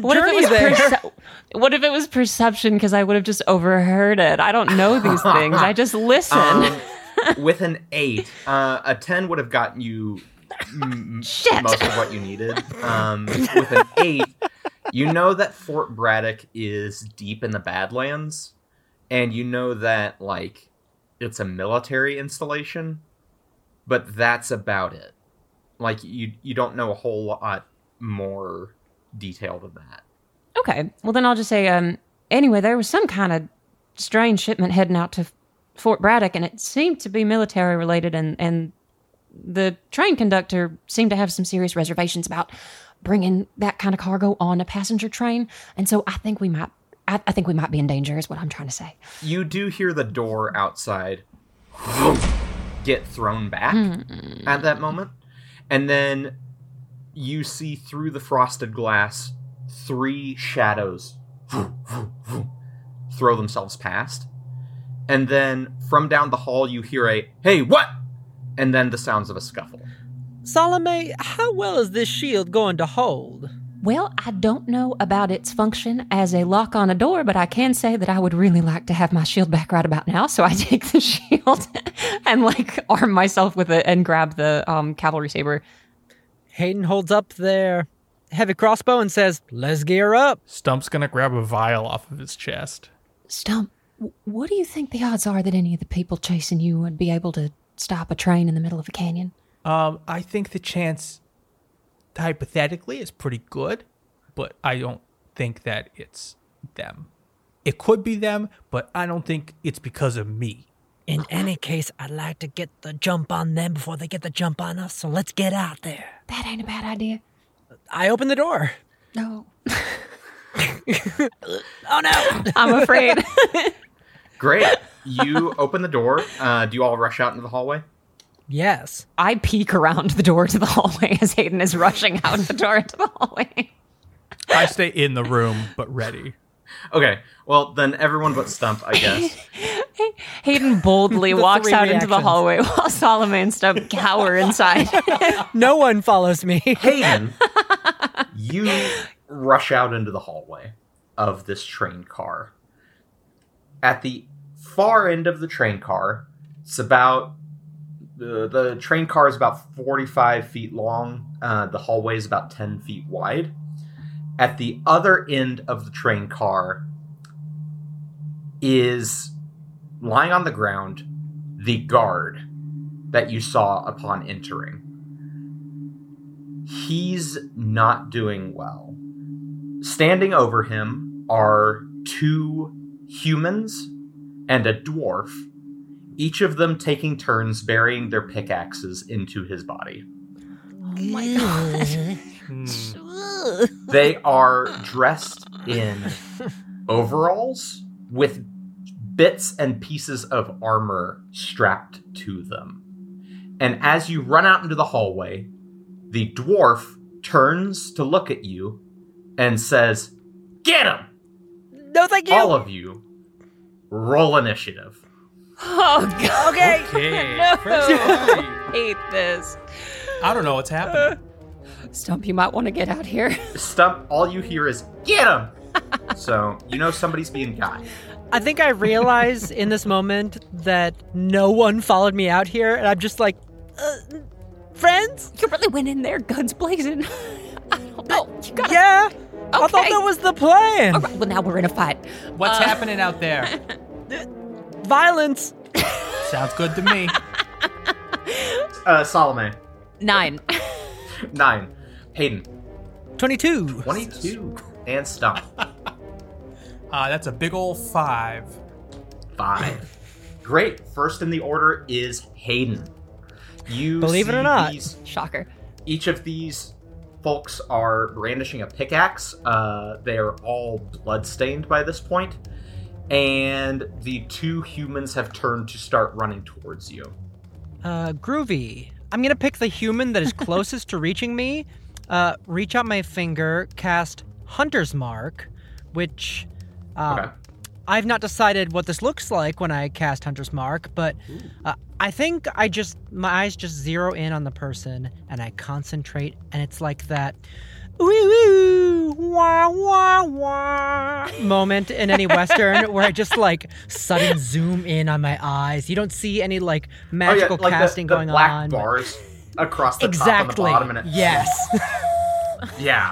perception, because I would have just overheard it. I don't know these things. I just listen. With an 8, a 10 would have gotten you most of what you needed. With an 8, you know that Fort Braddock is deep in the Badlands, and you know that, like, it's a military installation, but that's about it. Like, you don't know a whole lot more detail than that. Okay. Well, then I'll just say, anyway, there was some kind of strange shipment heading out to Fort Braddock, and it seemed to be military related, and the train conductor seemed to have some serious reservations about bringing that kind of cargo on a passenger train, and so I think we might be in danger is what I'm trying to say. You do hear the door outside get thrown back at that moment, and then you see through the frosted glass 3 shadows throw themselves past. And then from down the hall, you hear a, "Hey, what?" And then the sounds of a scuffle. Salome, how well is this shield going to hold? Well, I don't know about its function as a lock on a door, but I can say that I would really like to have my shield back right about now. So I take the shield and arm myself with it and grab the cavalry saber. Hayden holds up their heavy crossbow and says, "Let's gear up." Stump's gonna grab a vial off of his chest. Stump, what do you think the odds are that any of the people chasing you would be able to stop a train in the middle of a canyon? I think the chance, hypothetically, is pretty good, but I don't think that it's them. It could be them, but I don't think it's because of me. In any case, I'd like to get the jump on them before they get the jump on us, so let's get out there. That ain't a bad idea. I open the door. No. Oh, no! I'm afraid. Great. You open the door. Do you all rush out into the hallway? Yes. I peek around the door to the hallway as Hayden is rushing out the door into the hallway. I stay in the room, but ready. Okay. Well, then everyone but Stump, I guess. Hayden boldly walks 3 out into the reactions. hallway while Salome and Stump cower inside. No one follows me. Hayden, you rush out into the hallway of this train car. At the far end of the train car, it's about... The train car is about 45 feet long. The hallway is about 10 feet wide. At the other end of the train car is, lying on the ground, the guard that you saw upon entering. He's not doing well. Standing over him are 2 humans and a dwarf, each of them taking turns burying their pickaxes into his body. Oh my god. They are dressed in overalls with bits and pieces of armor strapped to them. And as you run out into the hallway, the dwarf turns to look at you and says, "Get him!" No, thank you. All of you, roll initiative. Oh god. Okay. No. First I hate this. I don't know what's happening. Stump, you might want to get out here. Stump, all you hear is, "Get him!" So, you know somebody's being got. I think I realize in this moment that no one followed me out here, and I'm just like, friends? You really went in there, guns blazing. I don't know. You gotta... Yeah. I thought Okay. that was the plan. All right, well, now we're in a fight. What's happening out there? Violence. Sounds good to me. Salome, 9. 9. Hayden, 22. 22. And Stump, That's a big old 5. 5. Great. First in the order is Hayden. You Believe it see or not. these- Shocker. each of these folks are brandishing a pickaxe. They are all bloodstained by this point. And the 2 humans have turned to start running towards you. Groovy. I'm gonna pick the human that is closest to reaching me. Reach out my finger, cast Hunter's Mark, which Okay. I've not decided what this looks like when I cast Hunter's Mark, but I think my eyes just zero in on the person and I concentrate, and it's like that woo woo wah wah wah moment in any Western where I just like sudden zoom in on my eyes. You don't see any like magical like casting the going black on. bars across the top and the Exactly. bottom. And Yes. Yeah.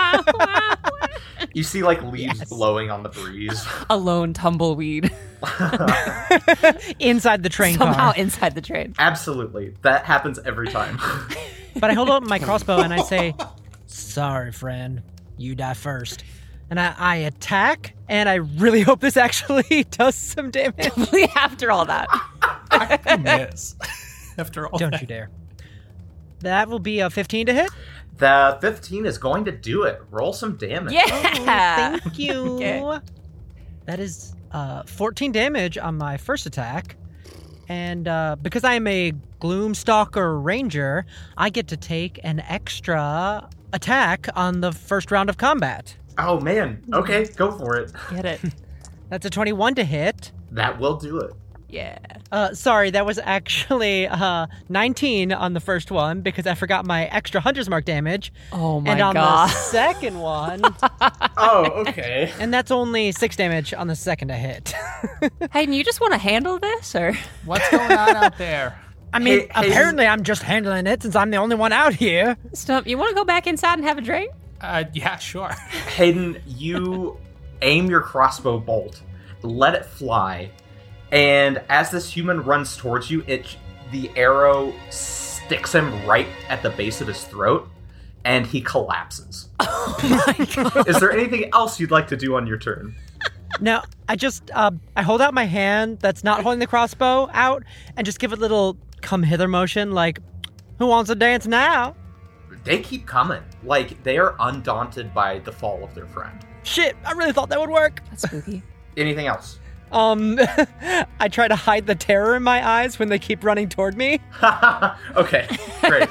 You see like leaves blowing on the breeze. A lone tumbleweed. Inside the train Somehow car. inside the train. Absolutely. That happens every time. But I hold up my crossbow and I say, "Sorry, friend. You die first." And I attack, and I really hope this actually does some damage. After all that. I miss. After all Don't that. you dare. That will be a 15 to hit. The 15 is going to do it. Roll some damage. Yeah. Thank you. Okay. That is 14 damage on my first attack. And because I am a Gloomstalker Ranger, I get to take an extra attack on the first round of combat. Oh, man. Okay, go for it. Get it. That's a 21 to hit. That will do it. Yeah. Sorry, that was actually 19 on the first one because I forgot my extra Hunter's Mark damage. Oh my And on god. the second one, Oh, okay. and that's only 6 damage on the second I hit. Hayden, you just want to handle this, or? What's going on out there? I mean, Hey, apparently I'm just handling it since I'm the only one out here. Stump, you want to go back inside and have a drink? Yeah, sure. Hayden, you aim your crossbow bolt, let it fly, and as this human runs towards you, the arrow sticks him right at the base of his throat, and he collapses. Oh my god. Is there anything else you'd like to do on your turn? Now, I just, I hold out my hand that's not holding the crossbow out and just give it a little come hither motion like, who wants to dance now? They keep coming. Like, they are undaunted by the fall of their friend. Shit, I really thought that would work. That's spooky. Anything else? I try to hide the terror in my eyes when they keep running toward me. Okay, great.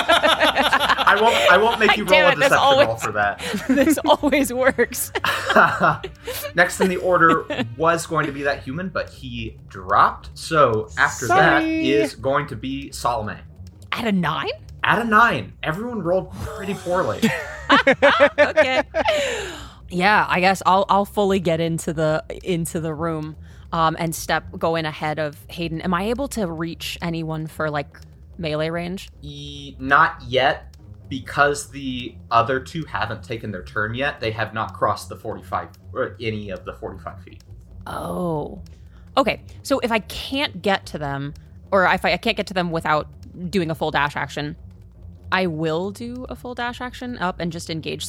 I won't make you roll Damn a it, that's deception roll always- for that. This always works. Next in the order was going to be that human, but he dropped. So after that Sorry. is going to be Salome. At a 9? At a 9. Everyone rolled pretty poorly. Okay. Yeah, I guess I'll fully get into the room and go in ahead of Hayden. Am I able to reach anyone for like melee range? Not yet, because the other two haven't taken their turn yet. They have not crossed the 45 or any of the 45 feet. Oh. Okay. So if I can't get to them, or if I can't get to them without doing a full dash action, I will do a full dash action up and just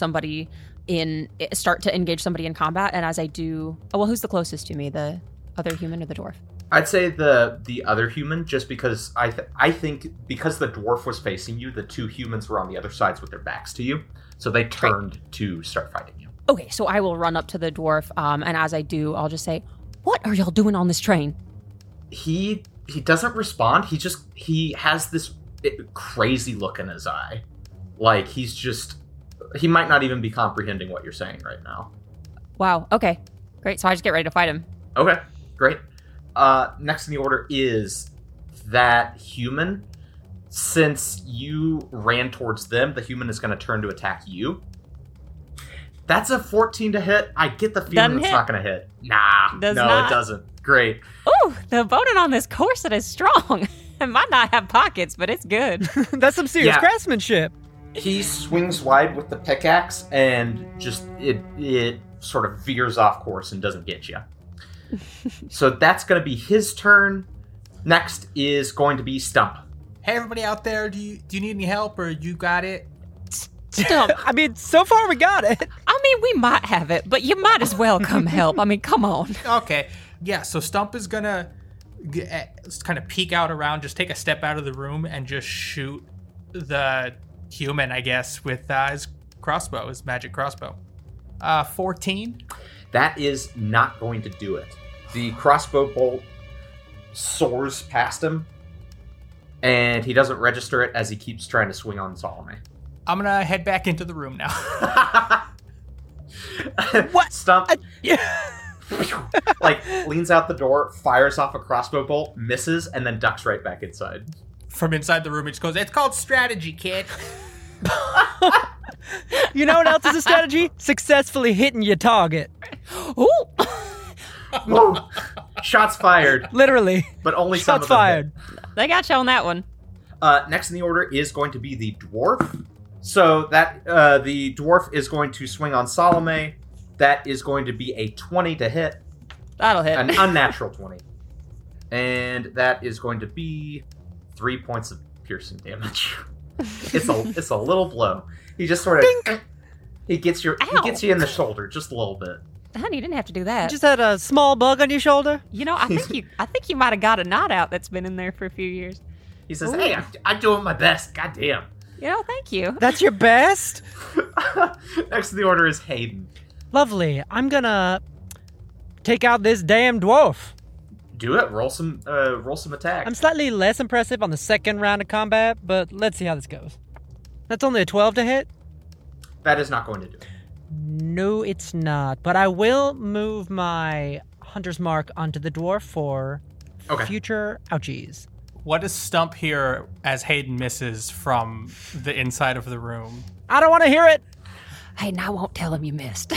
start to engage somebody in combat. And as I do, who's the closest to me, the other human or the dwarf? I'd say the other human, just because I think because the dwarf was facing you, the two humans were on the other sides with their backs to you, so they turned to start fighting you. Okay, so I will run up to the dwarf, and as I do, I'll just say, "What are y'all doing on this train?" He doesn't respond. He has this crazy look in his eye, like he might not even be comprehending what you're saying right now. Wow. Okay. Great. So I just get ready to fight him. Okay. Great. Next in the order is that human. Since you ran towards them, the human is going to turn to attack you. That's a 14 to hit. I get the feeling it's not going to hit. Nah. It doesn't. Great. Ooh, the opponent on this corset is strong. It might not have pockets, but it's good. That's some serious craftsmanship. He swings wide with the pickaxe and just it sort of veers off course and doesn't get you. So that's going to be his turn. Next is going to be Stump. Hey, everybody out there, do you need any help, or you got it? Stump. I mean, so far we got it. I mean, we might have it, but you might as well come help. I mean, come on. Okay. Yeah, so Stump is going to kind of peek out around, just take a step out of the room and just shoot the human, I guess, with his crossbow, his magic crossbow. 14. That is not going to do it. The crossbow bolt soars past him, and he doesn't register it as he keeps trying to swing on Salome. I'm gonna head back into the room now. What? Stump leans out the door, fires off a crossbow bolt, misses, and then ducks right back inside. From inside the room, it just goes, "It's called strategy, kid." You know what else is a strategy? Successfully hitting your target. Ooh. Whoa. Shots fired. Literally. But only some Shots of them fired. They got you on that one. Next in the order is going to be the dwarf. So that the dwarf is going to swing on Salome. That is going to be a 20 to hit. That'll hit. An unnatural 20. And that is going to be 3 points of piercing damage. It's a little blow. He just sort of he gets you in the shoulder just a little bit. Honey, you didn't have to do that. You just had a small bug on your shoulder? You know, I think you might have got a knot out that's been in there for a few years. He says, "Hey, I'm doing my best. Goddamn." You know, thank you. That's your best? Next in the order is Hayden. Lovely. I'm gonna take out this damn dwarf. Do it. Roll some attack. I'm slightly less impressive on the second round of combat, but let's see how this goes. That's only a 12 to hit? That is not going to do it. No, it's not. But I will move my Hunter's Mark onto the dwarf for future ouchies. What does Stump hear as Hayden misses from the inside of the room? I don't want to hear it. Hey, now I won't tell him you missed.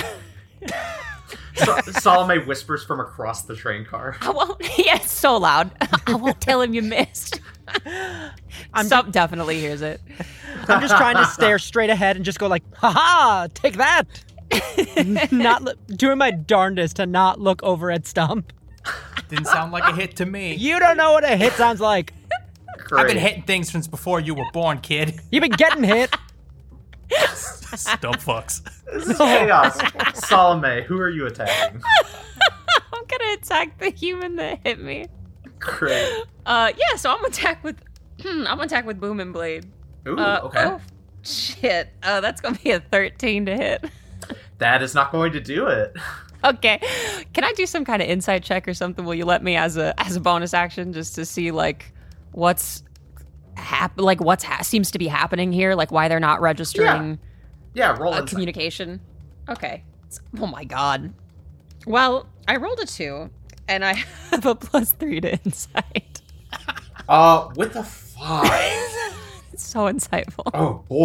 Salome whispers from across the train car. I won't. Yeah, it's so loud. I won't tell him you missed. Stump definitely hears it. I'm just trying to stare straight ahead and just go like, "Ha-ha, take that." Doing my darndest to not look over at Stump. Didn't sound like a hit to me. You don't know what a hit sounds like. Great. I've been hitting things since before you were born, kid. You've been getting hit. Stump fucks. This is chaos. Salome, who are you attacking? I'm gonna attack the human that hit me. Great. So I'm gonna attack with Boom and Blade. Ooh, okay. Oh, shit. That's gonna be a 13 to hit. That is not going to do it. Okay. Can I do some kind of insight check or something? Will you let me as a bonus action just to see like what's seems to be happening here, like why they're not registering roll insight. communication? Okay. Oh my god. Well, I rolled a 2 and I have a +3 to insight. With a 5. It's so insightful. Oh boy.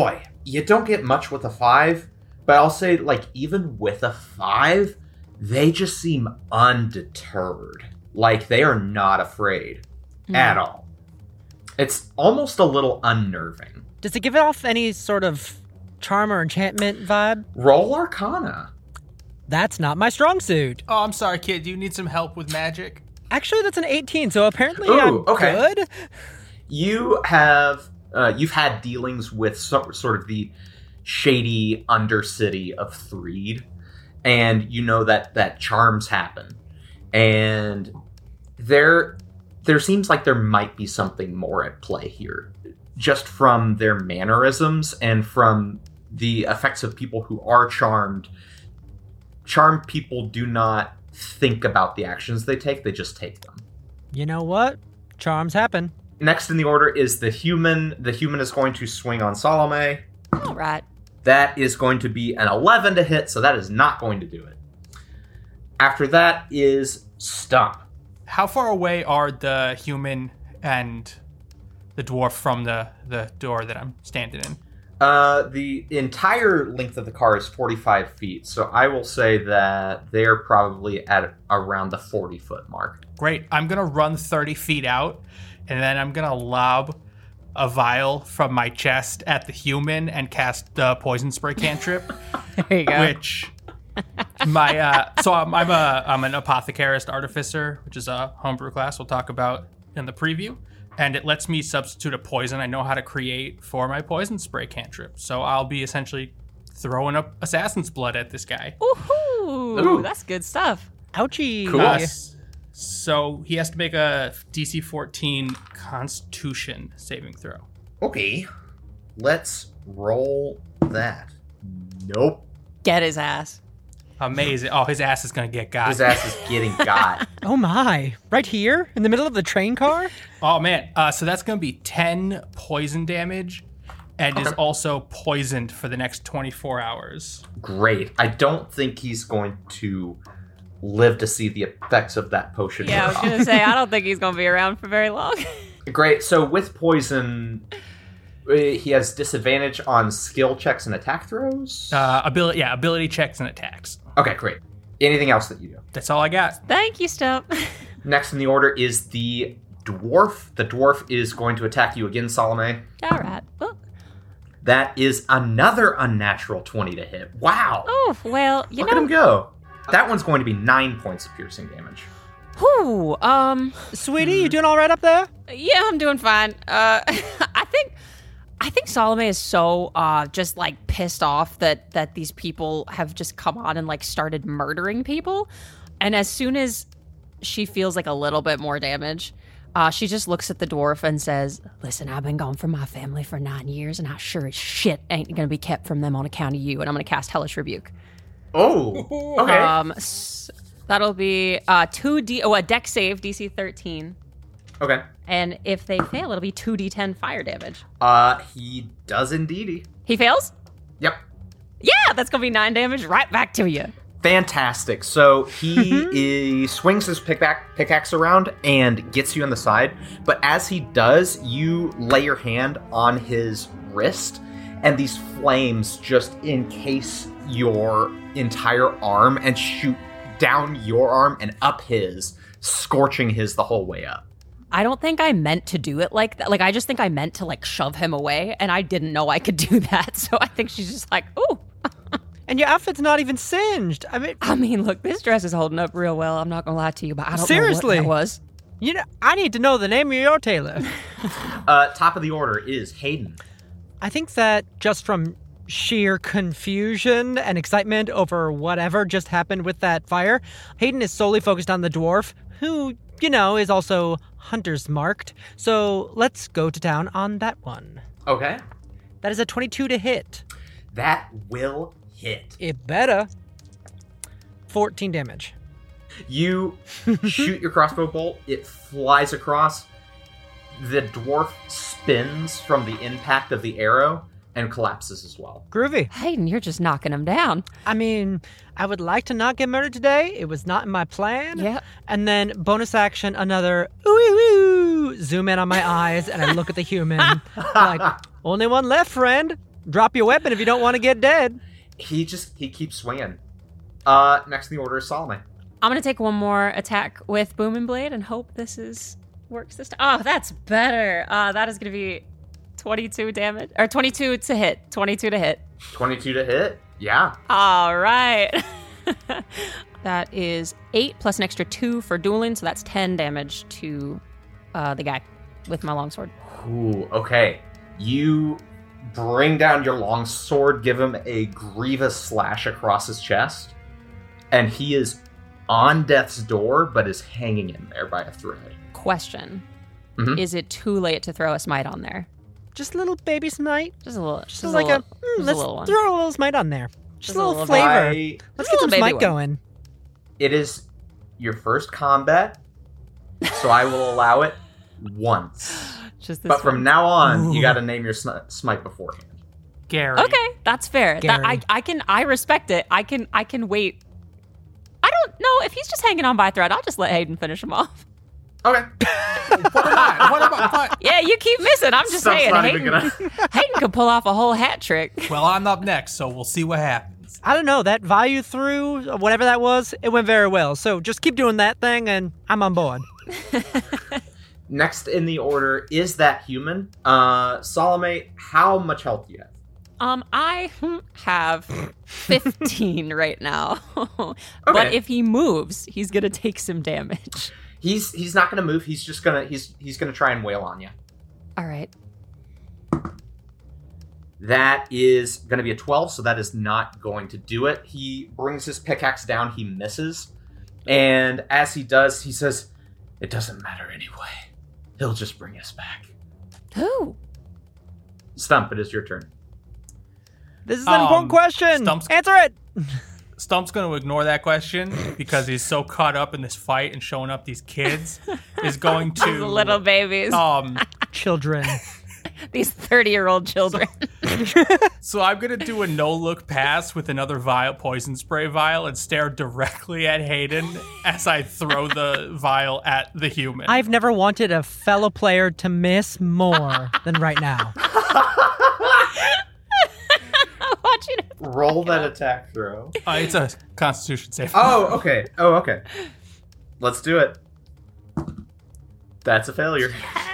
you don't get much with a 5, but I'll say, like, even with a 5, they just seem undeterred. Like, they are not afraid at all. It's almost a little unnerving. Does it give off any sort of charm or enchantment vibe? Roll Arcana. That's not my strong suit. Oh, I'm sorry, kid. Do you need some help with magic? Actually, that's an 18, so apparently Ooh, I'm okay. good. You have, you've had dealings with sort of the shady undercity of Threed, and you know that charms happen. And there seems like there might be something more at play here, just from their mannerisms and from the effects of people who are charmed. Charmed people do not think about the actions they take, they just take them. You know what? Charms happen. Next in the order is the human. The human is going to swing on Salome. All right. That is going to be an 11 to hit, so that is not going to do it. After that is Stump. How far away are the human and the dwarf from the door that I'm standing in? The entire length of the car is 45 feet, so I will say that they're probably at around the 40-foot mark. Great. I'm going to run 30 feet out, and then I'm going to lob a vial from my chest at the human and cast the poison spray cantrip. There you go. Which I'm an apothecarist artificer, which is a homebrew class we'll talk about in the preview. And it lets me substitute a poison I know how to create for my poison spray cantrip. So I'll be essentially throwing up assassin's blood at this guy. Ooh, that's good stuff. Ouchie. Cool. So he has to make a DC 14 Constitution saving throw. Okay, let's roll that. Nope. Get his ass. Amazing. Oh, his ass is going to get got. His ass is getting got. Oh my. Right here? In the middle of the train car? Oh, man. So that's going to be 10 poison damage and is also poisoned for the next 24 hours. Great. I don't think he's going to live to see the effects of that potion. Yeah, I was going to say, I don't think he's going to be around for very long. Great. So with poison, he has disadvantage on skill checks and attack throws? Ability checks and attacks. Okay, great. Anything else that you do? That's all I got. Thank you, Stump. Next in the order is the dwarf. The dwarf is going to attack you again, Salome. All right. Well, That is another unnatural 20 to hit. Wow. oh, well, you Look at know. him go. That one's going to be 9 points of piercing damage. Whew, Sweetie, you doing all right up there? yeah, I'm doing fine. I think Salome is so just like pissed off that these people have just come on and like started murdering people. And as soon as she feels like a little bit more damage, she just looks at the dwarf and says, "Listen, I've been gone from my family for 9 years, and I sure as shit ain't gonna be kept from them on account of you. And I'm gonna cast Hellish Rebuke." Oh, okay. That'll be a deck save, DC 13. Okay. And if they fail, it'll be 2d10 fire damage. He does indeed. He fails? Yep. Yeah, that's gonna be 9 damage right back to you. Fantastic. So he swings his pickaxe around and gets you on the side. But as he does, you lay your hand on his wrist, and these flames just encase your entire arm and shoot down your arm and up his, scorching his the whole way up. I don't think I meant to do it like that. Like, I just think I meant to, like, shove him away, and I didn't know I could do that. So I think she's just like, ooh. And your outfit's not even singed. I mean, look, this dress is holding up real well. I'm not gonna lie to you, but I don't Seriously? know what that was. You know, I need to know the name of your tailor. Top of the order is Hayden. I think that just from sheer confusion and excitement over whatever just happened with that fire, Hayden is solely focused on the dwarf, who, you know, is also hunter's marked. So let's go to town on that one. Okay. That is a 22 to hit. That will hit. It better. 14 damage. You shoot your crossbow bolt, it flies across. The dwarf spins from the impact of the arrow and collapses as well. Groovy. Hayden, you're just knocking him down. I mean, I would like to not get murdered today. It was not in my plan. Yeah. And then bonus action, another ooh, zoom in on my eyes, and I look at the human. Like, only one left, friend. Drop your weapon if you don't want to get dead. He keeps swinging. Next in the order is Salome. I'm going to take one more attack with Booming Blade and hope works this time. Oh, that's better. That is going to be 22 damage. Or 22 to hit. 22 to hit. 22 to hit? Yeah. All right. That is 8 plus an extra 2 for dueling, so that's 10 damage to the guy with my longsword. Ooh, okay. You bring down your longsword, give him a grievous slash across his chest, and he is on death's door, but is hanging in there by a thread. Question. Mhm. Is it too late to throw a smite on there? Just a little baby smite. Just a little. Just like let's little one. throw a little smite on there. Just a little little flavor. I- Let's a get some little baby smite one. going. It is your first combat, so I will allow it once. Just this But from one. now on, you Ooh. got to name your smite beforehand. Gary. Okay, that's fair. Gary. I respect it. I can wait. I don't know if he's just hanging on by a thread. I'll just let Hayden finish him off. Okay. What about? Yeah, you keep missing. I'm just Stuff's saying. not even Hayden, Hayden could pull off a whole hat trick. Well, I'm up next, so we'll see what happens. I don't know, that value through, whatever that was, it went very well. So just keep doing that thing and I'm on board. Next in the order is that human. Salome, how much health do you have? I have 15 right now. Okay. But if he moves, he's gonna take some damage. He's not gonna move. He's just gonna he's gonna try and wail on you. All right. That is gonna be a 12, so that is not going to do it. He brings his pickaxe down. He misses, and as he does, he says, "It doesn't matter anyway. He'll just bring us back." Who? Stump, it is your turn. This is an important question. Stump's- Answer it. Stump's going to ignore that question because he's so caught up in this fight and showing up these kids. Is going to These little babies. Children. These 30-year-old children. So I'm going to do a no-look pass with another poison spray vial and stare directly at Hayden as I throw the vial at the human. I've never wanted a fellow player to miss more than right now. Watch it. Roll that attack throw. It's a Constitution save. Oh, okay. Let's do it. That's a failure.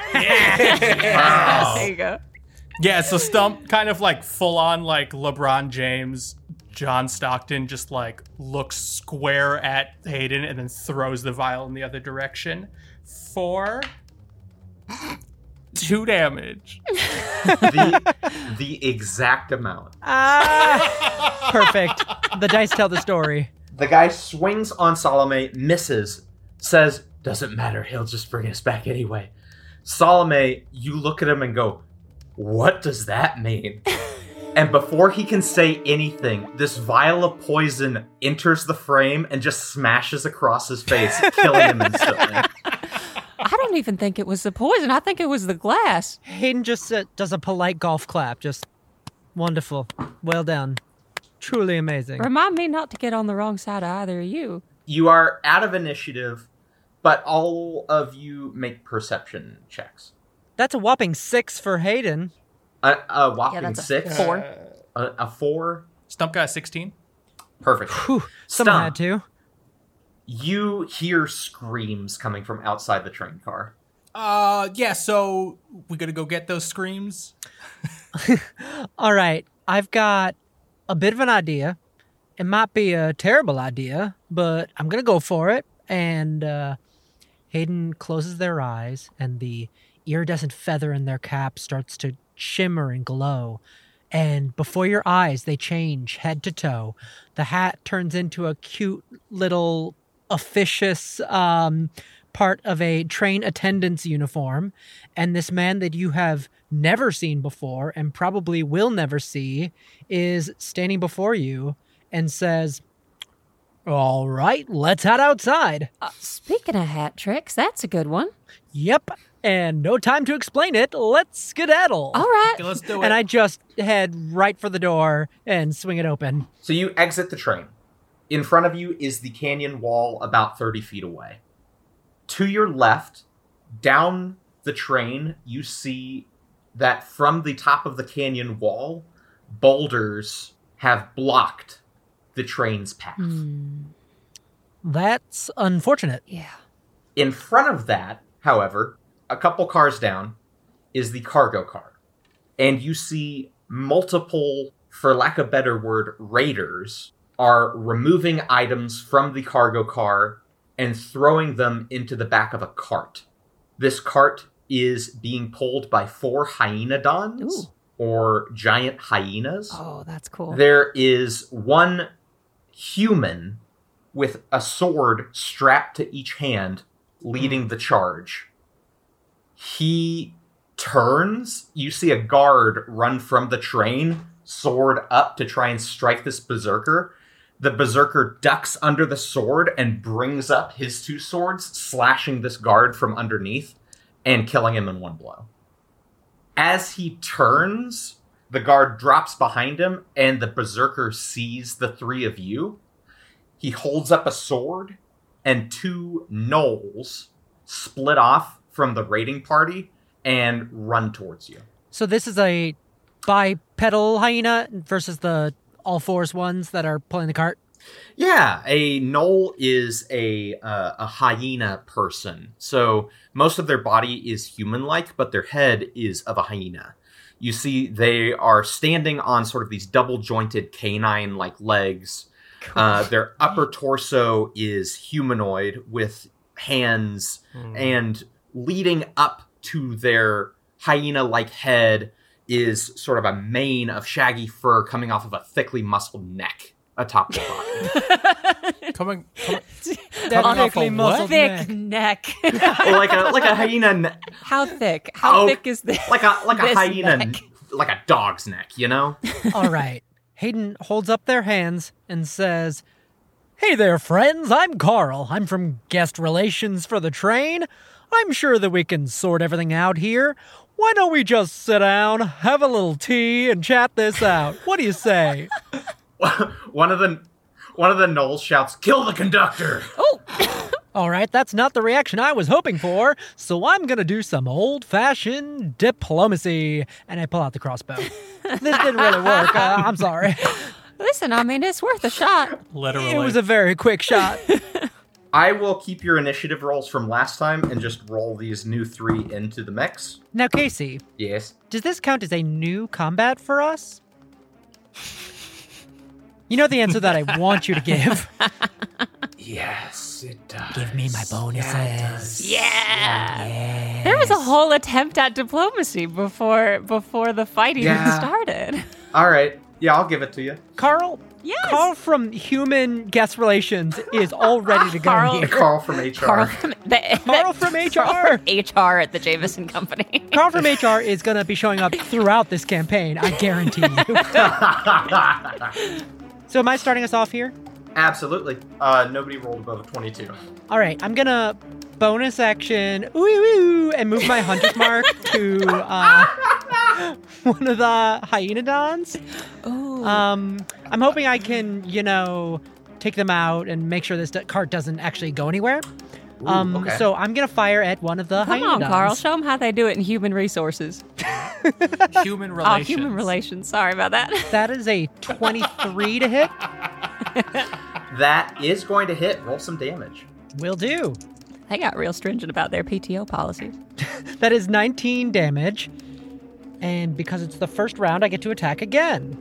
Wow. There you go. Yeah, so Stump kind of like full on like LeBron James, John Stockton, just like looks square at Hayden and then throws the vial in the other direction for 2 damage. The exact amount. Perfect. The dice tell the story. The guy swings on Salome, misses, says, "Doesn't matter, he'll just bring us back anyway." Salome, you look at him and go, "What does that mean?" And before he can say anything, this vial of poison enters the frame and just smashes across his face, killing him instantly. I don't even think it was the poison. I think it was the glass. Hayden just does a polite golf clap. Just wonderful. Well done. Truly amazing. Remind me not to get on the wrong side of either of you. You are out of initiative, but all of you make perception checks. That's a whopping 6 for Hayden. A whopping Yeah, that's a 6. 4. A 4. Stump got a 16. Perfect. Whew, someone Stump. had to. You hear screams coming from outside the train car. Yeah, so we gotta go get those screams. All right, I've got a bit of an idea. It might be a terrible idea, but I'm going to go for it. And Hayden closes their eyes, and the iridescent feather in their cap starts to shimmer and glow. And before your eyes, they change head to toe. The hat turns into a cute little officious part of a train attendant's uniform. And this man that you have never seen before and probably will never see is standing before you and says, "All right, let's head outside." Speaking of hat tricks, that's a good one. Yep. And no time to explain it. Let's skedaddle. All right. Okay, let's do it. And I just head right for the door and swing it open. So you exit the train. In front of you is the canyon wall about 30 feet away. To your left, down the train, you see that from the top of the canyon wall, boulders have blocked the train's path. That's unfortunate. Yeah. In front of that, however, a couple cars down is the cargo car. And you see multiple, for lack of a better word, raiders are removing items from the cargo car and throwing them into the back of a cart. This cart is being pulled by 4 hyenodons, or giant hyenas. Oh, that's cool. There is one human with a sword strapped to each hand leading the charge. He turns. You see a guard run from the train, sword up to try and strike this berserker. The berserker ducks under the sword and brings up his 2 swords, slashing this guard from underneath and killing him in one blow. As he turns, the guard drops behind him and the berserker sees the 3 of you. He holds up a sword and 2 gnolls split off from the raiding party and run towards you. So this is a bipedal hyena versus the all-fours ones that are pulling the cart? Yeah, a gnoll is a hyena person. So most of their body is human-like, but their head is of a hyena. You see they are standing on sort of these double-jointed canine-like legs. Their upper torso is humanoid with hands, and leading up to their hyena-like head is sort of a mane of shaggy fur coming off of a thickly muscled neck atop their body. Coming That off thickly a muscled Thick neck. neck. like a hyena, How thick? How Oh, thick is this? like a this hyena, neck? like a dog's neck, you know? All right. Hayden holds up their hands and says, "Hey there, friends. I'm Carl. I'm from guest relations for the train. I'm sure that we can sort everything out here. Why don't we just sit down, have a little tea, and chat this out? What do you say?" One of the gnolls shouts, "Kill the conductor!" All right, that's not the reaction I was hoping for, so I'm gonna do some old-fashioned diplomacy. And I pull out the crossbow. This didn't really work. I'm sorry. Listen, I mean, it's worth a shot. Literally. It was a very quick shot. I will keep your initiative rolls from last time and just roll these new 3 into the mix. Now, Casey, Yes. does this count as a new combat for us? You know the answer that I want you to give. Yes, it does. Give me my bonuses. Yeah. There was a whole attempt at diplomacy before the fight even Yeah. started. All right. Yeah, I'll give it to you. Carl? Yes. Carl from Human Guest Relations is all ready to go Carl- here. Carl from HR. Carl from Carl from HR. HR at the Jameson Company. Carl from HR is going to be showing up throughout this campaign, I guarantee you. So am I starting us off here? Absolutely. Nobody rolled above a 22. All right, I'm going to bonus action ooh, and move my hunter's mark to one of the hyenodons. Ooh. I'm hoping I can, take them out and make sure this cart doesn't actually go anywhere. Okay. So I'm going to fire at one of the Come hyenodons. on, Carl. Show them how they do it in human resources. Human Oh, relations. human relations. Sorry about that. That is a 23 to hit. That is going to hit. Roll some damage. Will do. They got real stringent about their PTO policies. That is 19 damage. And because it's the first round, I get to attack again.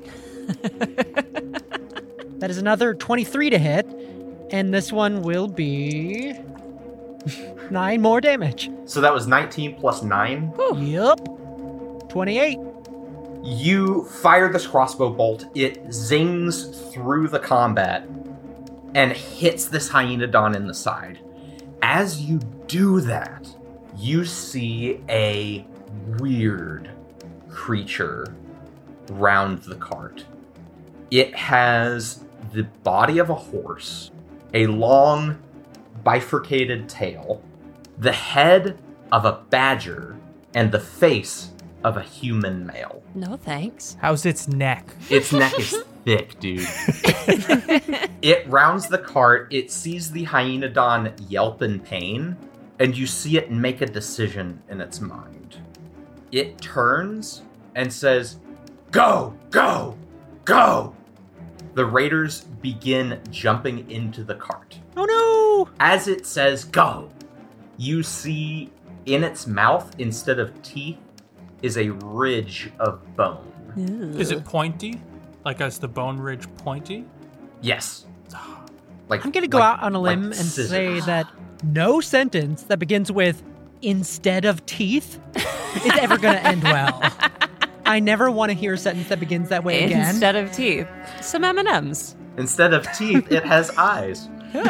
That is another 23 to hit. And this one will be 9 more damage. So that was 19 plus 9. Yup. 28. You fire this crossbow bolt. It zings through the combat and hits this hyenodon in the side. As you do that, you see a weird creature round the cart. It has the body of a horse, a long, bifurcated tail, the head of a badger, and the face of a human male. No thanks. How's its neck? Its neck is thick, dude. It rounds the cart, it sees the hyenodon yelp in pain, and you see it make a decision in its mind. It turns and says, Go! Go! Go! The raiders begin jumping into the cart. Oh no! As it says go, you see in its mouth, instead of teeth, is a ridge of bone. Is it pointy? Like, is the bone ridge pointy? Yes. Like I'm going to go out on a limb and scissors. say that no sentence that begins with instead of teeth is ever going to end well. I never want to hear a sentence that begins that way again. Instead of teeth, some M&Ms. Instead of teeth, it has eyes.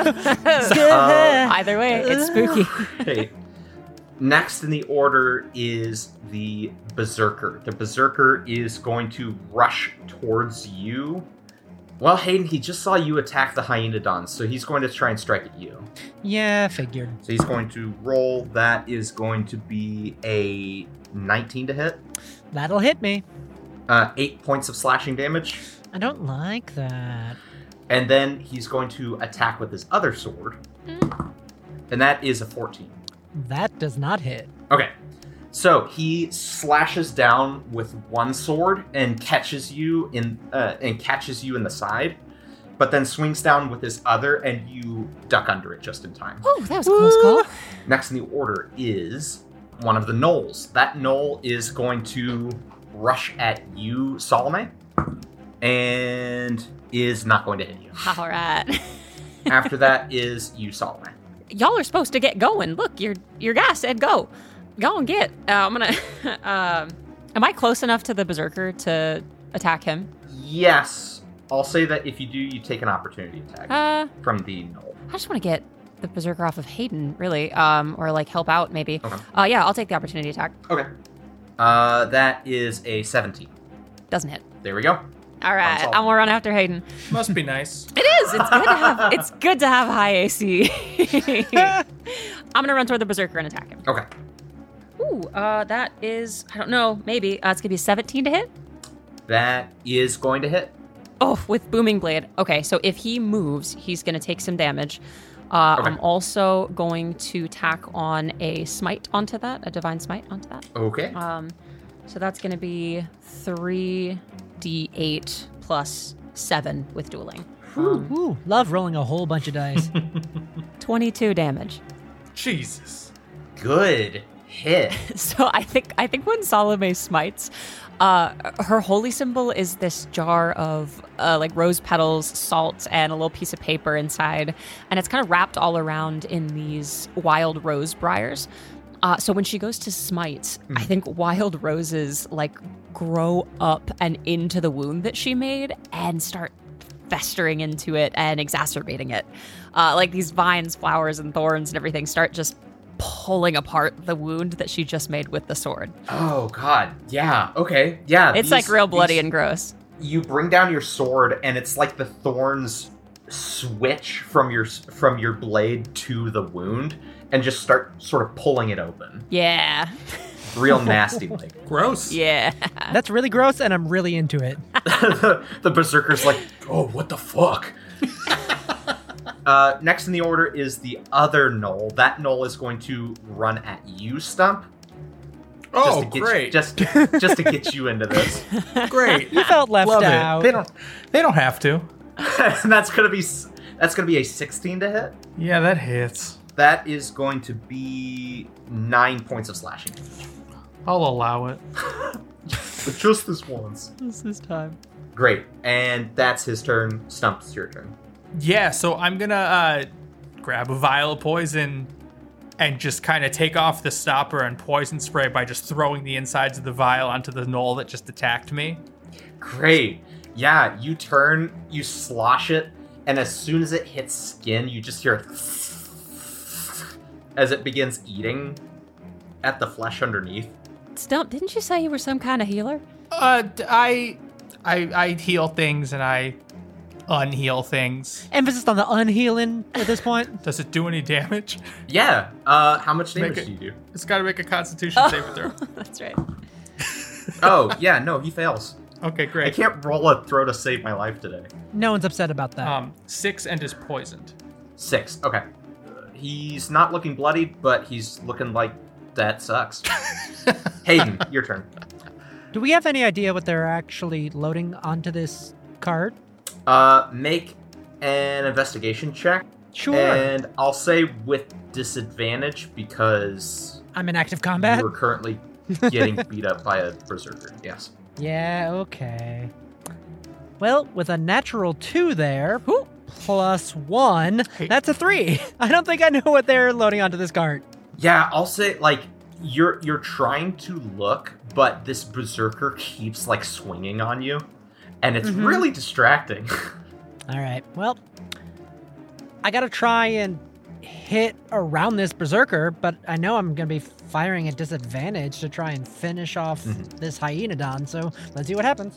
Either way, it's spooky. Okay. Next in the order is the Berserker. The Berserker is going to rush towards you. Well, Hayden, he just saw you attack the Hyenodons, so he's going to try and strike at you. Yeah, figured. So he's going to roll. That is going to be a 19 to hit. That'll hit me. 8 points of slashing damage. I don't like that. And then he's going to attack with his other sword. And that is a 14. That does not hit. Okay. So he slashes down with one sword and catches you in the side, but then swings down with his other, and you duck under it just in time. Oh, that was a close call. Next in the order is one of the gnolls. That gnoll is going to rush at you, Salome, and is not going to hit you. All right. After that is you, Salome. Y'all are supposed to get going. Look, your guy said go. Go and get. I'm gonna. Am I close enough to the Berserker to attack him? Yes. I'll say that if you do, you take an opportunity attack from the gnoll. I just want to get the Berserker off of Hayden, really, or like help out maybe. Okay. Yeah, I'll take the opportunity attack. Okay. That is a 17. Doesn't hit. There we go. All right, Solid. I'm gonna run after Hayden. Must be nice. It is. It's good to have. It's good to have high AC. I'm gonna run toward the Berserker and attack him. Okay. Ooh, that is. I don't know. Maybe it's gonna be 17 to hit. That is going to hit. Oh, with Booming Blade. Okay, so if he moves, he's gonna take some damage. Okay. I'm also going to tack on a smite onto that, a divine smite onto that. Okay. So that's gonna be 3d8 plus 7 with dueling. Ooh, love rolling a whole bunch of dice. 22 damage. Jesus. Good hit. So I think when Salome smites, her holy symbol is this jar of like rose petals, salt, and a little piece of paper inside, and it's kind of wrapped all around in these wild rose briars. So when she goes to smite, I think wild roses like grow up and into the wound that she made and start festering into it and exacerbating it. Like these vines, flowers, and thorns and everything start just pulling apart the wound that she just made with the sword. Oh, God. Yeah. Okay. Yeah. It's like real bloody and gross. You bring down your sword, and it's like the thorns switch from your blade to the wound and just start sort of pulling it open. Yeah. Real nasty, like. Gross. Yeah. That's really gross, and I'm really into it. The Berserker's like, oh, what the fuck? Next in the order is the other gnoll. That gnoll is going to run at you, Stump. Oh, great. Just to get you into this. Great. You felt left Love out. it. They don't have to. And that's gonna be a 16 to hit. Yeah, that hits. That is going to be 9 points of slashing damage. I'll allow it. But just this once. This is time. Great. And that's his turn. Stump, it's your turn. Yeah, so I'm gonna grab a vial of poison and just kind of take off the stopper and poison spray by just throwing the insides of the vial onto the gnoll that just attacked me. Great. Yeah, you turn, you slosh it, and as soon as it hits skin, you just hear it as it begins eating at the flesh underneath. Stump, didn't you say you were some kind of healer? I heal things and I unheal things. Emphasis on the unhealing at this point. Does it do any damage? Yeah. How much damage Make it- do you do? It's got to make a Constitution saving throw. That's right. Oh, yeah, no, he fails. Okay, I great. can't roll a throw to save my life today. No one's upset about that. 6 and is poisoned. 6. Okay. He's not looking bloodied, but he's looking like that sucks. Hayden, your turn. Do we have any idea what they're actually loading onto this cart? Make an investigation check. Sure. And I'll say with disadvantage because I'm in active combat? you are currently getting beat up by a berserker. Yes. Yeah, okay. Well, with a natural 2 there, plus 1, that's a 3. I don't think I know what they're loading onto this cart. Yeah, I'll say like you're trying to look, but this berserker keeps like swinging on you, and it's really distracting. All right, well, I gotta try and hit around this berserker, but I know I'm gonna be firing at disadvantage to try and finish off this Hyenodon, so let's see what happens.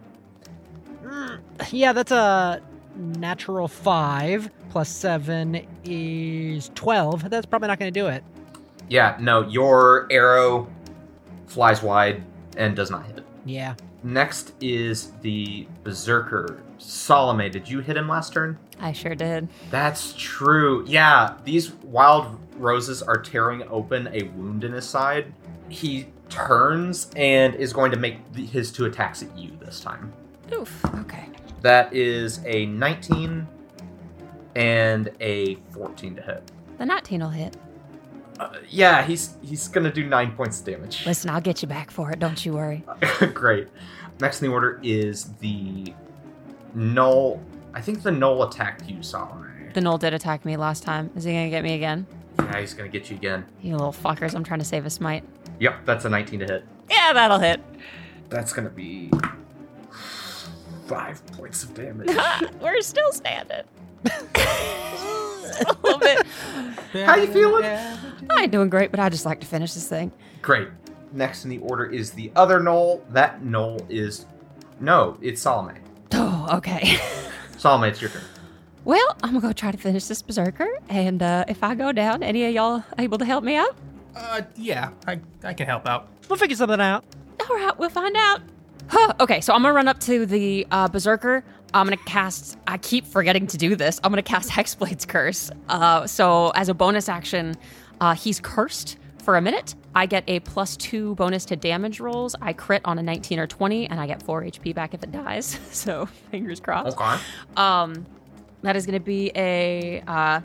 Yeah, that's a natural 5 plus 7 is 12. That's probably not gonna do it. Yeah, no, your arrow flies wide and does not hit. Yeah. Next is the berserker. Salome, did you hit him last turn? I sure did. That's true. Yeah, these wild roses are tearing open a wound in his side. He turns and is going to make his 2 attacks at you this time. Oof. Okay. That is a 19 and a 14 to hit. The 19 will hit. Yeah, he's gonna do 9 points of damage. Listen, I'll get you back for it. Don't you worry. Great. Next in the order is the Gnoll. I think the Gnoll attacked you, Salome. The Gnoll did attack me last time. Is he gonna get me again? Yeah, he's gonna get you again. You little fuckers, I'm trying to save a smite. Yep, that's a 19 to hit. Yeah, that'll hit. That's gonna be 5 points of damage. We're still standing. A little bit. How you feeling? I ain't doing great, but I just like to finish this thing. Great. Next in the order is the other Gnoll. That Gnoll is... No, it's Salome. Oh, okay. Salome, it's your turn. Well, I'm gonna go try to finish this berserker, and if I go down, any of y'all able to help me out? Yeah, I can help out. We'll figure something out. All right, we'll find out. Okay, so I'm gonna run up to the berserker. I'm gonna cast, I keep forgetting to do this, I'm gonna cast Hexblade's Curse. So as a bonus action, he's cursed for a minute. I get a +2 bonus to damage rolls. I crit on a 19 or 20, and I get 4 HP back if it dies. So fingers crossed. Okay. That is gonna be a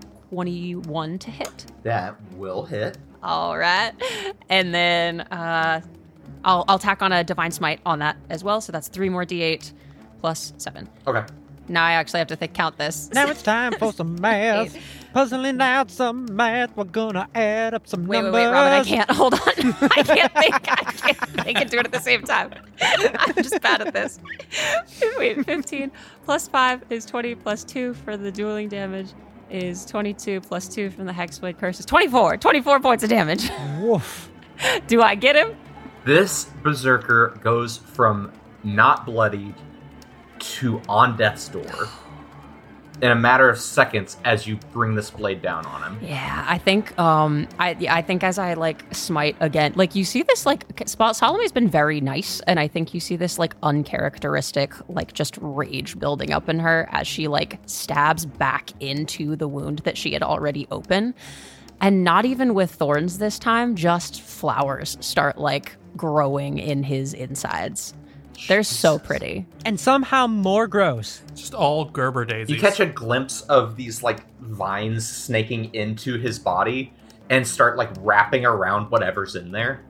21 to hit. That will hit. All right. And then I'll tack on a Divine Smite on that as well. So that's 3 more D8 plus 7. Okay. Now I actually have to count this. Now it's time for some math. Puzzling out some math. We're gonna add up some numbers. Wait, Robin, I can't. Hold on. I can't think and do it at the same time. I'm just bad at this. Wait, 15 plus 5 is 20 plus 2 for the dueling damage is 22 plus 2 from the Hexblade Curse is 24. 24 points of damage. Woof. Do I get him? This berserker goes from not bloodied to on death's door in a matter of seconds as you bring this blade down on him. Yeah, I think I think as I smite again, you see this Salome's been very nice, and I think you see this uncharacteristic just rage building up in her as she stabs back into the wound that she had already opened. And not even with thorns this time, just flowers start growing in his insides. They're so pretty. And somehow more gross. Just all Gerber daisies. You catch a glimpse of these vines snaking into his body and start wrapping around whatever's in there.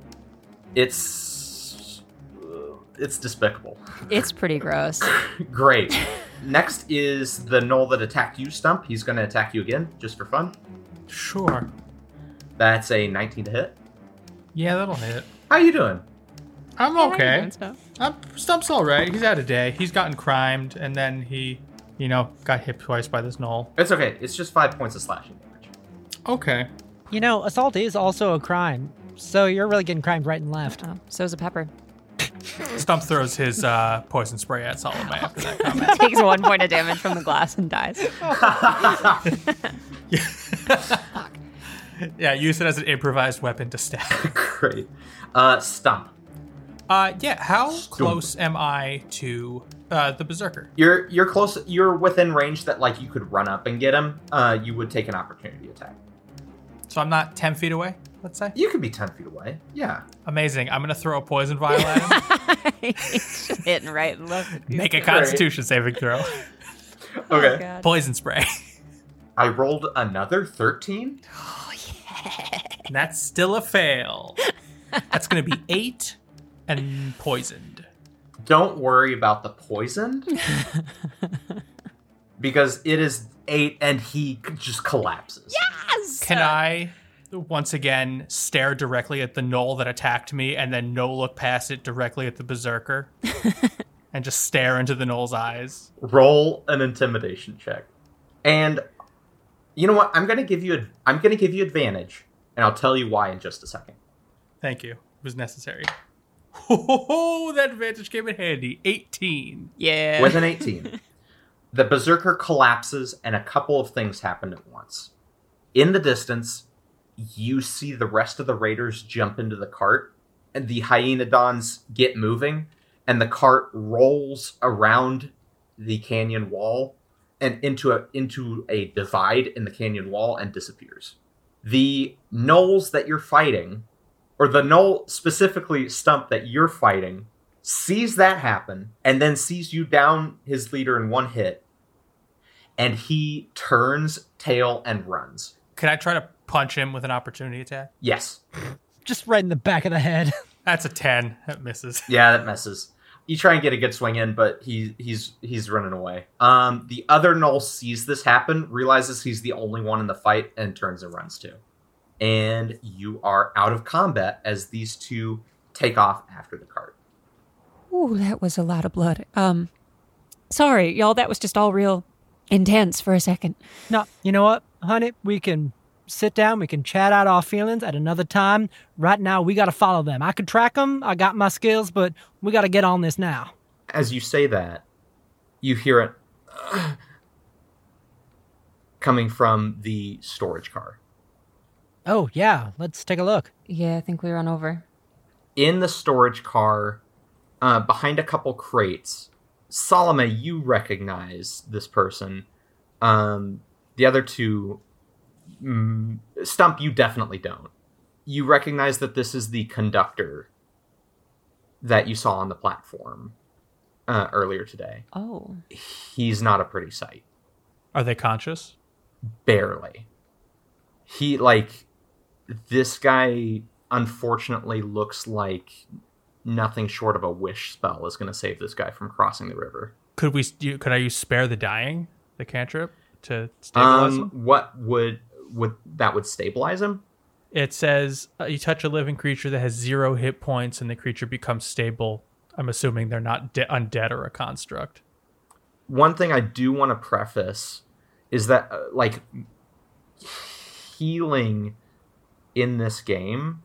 It's despicable. It's pretty gross. Great. Next is the Gnoll that attacked you, Stump. He's going to attack you again, just for fun. Sure. That's a 19 to hit. Yeah, that'll hit. How you doing? I'm How you okay. doing, Stump? Stump's all right. He's had a day. He's gotten crimed, and then he, got hit twice by this Gnoll. It's okay. It's just 5 points of slashing damage. Okay. Assault is also a crime. So you're really getting crimed right and left. Oh, so's a pepper. Stump throws his poison spray at Salome after that comment. Takes 1 point of damage from the glass and dies. Yeah, use it as an improvised weapon to stab. Great. Stump. Yeah, how close am I to the Berserker? You're close. You're within range that you could run up and get him. You would take an opportunity attack. So I'm not 10 feet away? let's say? You could be 10 feet away. Yeah. Amazing. I'm going to throw a poison vial at him. He's just hitting right and left. Make a Constitution saving throw. Okay. God. Poison spray. I rolled another 13. And that's still a fail. That's going to be 8 and poisoned. Don't worry about the poison. Because it is 8 and he just collapses. Yes! Can I once again stare directly at the gnoll that attacked me and then no look past it directly at the berserker? And just stare into the gnoll's eyes? Roll an intimidation check. And you know what? I'm going to give you advantage, and I'll tell you why in just a second. Thank you. It was necessary. Oh, that advantage came in handy. 18. Yeah. With an 18. The berserker collapses, and a couple of things happen at once. In the distance, you see the rest of the raiders jump into the cart, and the hyenodons get moving, and the cart rolls around the canyon wall and into a divide in the canyon wall and disappears. The gnolls that you're fighting, or the gnoll specifically Stump that you're fighting, sees that happen, and then sees you down his leader in one hit, and he turns tail and runs. Can I try to punch him with an opportunity attack? Yes. Just right in the back of the head. That's a 10. That misses. Yeah, that misses. You try and get a good swing in, but he's running away. The other gnoll sees this happen, realizes he's the only one in the fight, and turns and runs too. And you are out of combat as these two take off after the cart. Ooh, that was a lot of blood. Sorry, y'all, that was just all real intense for a second. No, you know what, honey? We can sit down. We can chat out our feelings at another time. Right now, we got to follow them. I could track them. I got my skills, but we got to get on this now. As you say that, you hear it coming from the storage car. Oh, yeah. Let's take a look. Yeah, I think we run over. In the storage car, behind a couple crates, Salome, you recognize this person. The other two, Stump, you definitely don't. You recognize that this is the conductor that you saw on the platform earlier today. Oh. He's not a pretty sight. Are they conscious? Barely. This guy unfortunately looks like nothing short of a wish spell is going to save this guy from crossing the river. Could I use Spare the Dying, the cantrip, to stabilize him? What would stabilize him? It says you touch a living creature that has 0 hit points and the creature becomes stable. I'm assuming they're not undead or a construct. One thing I do want to preface is that healing in this game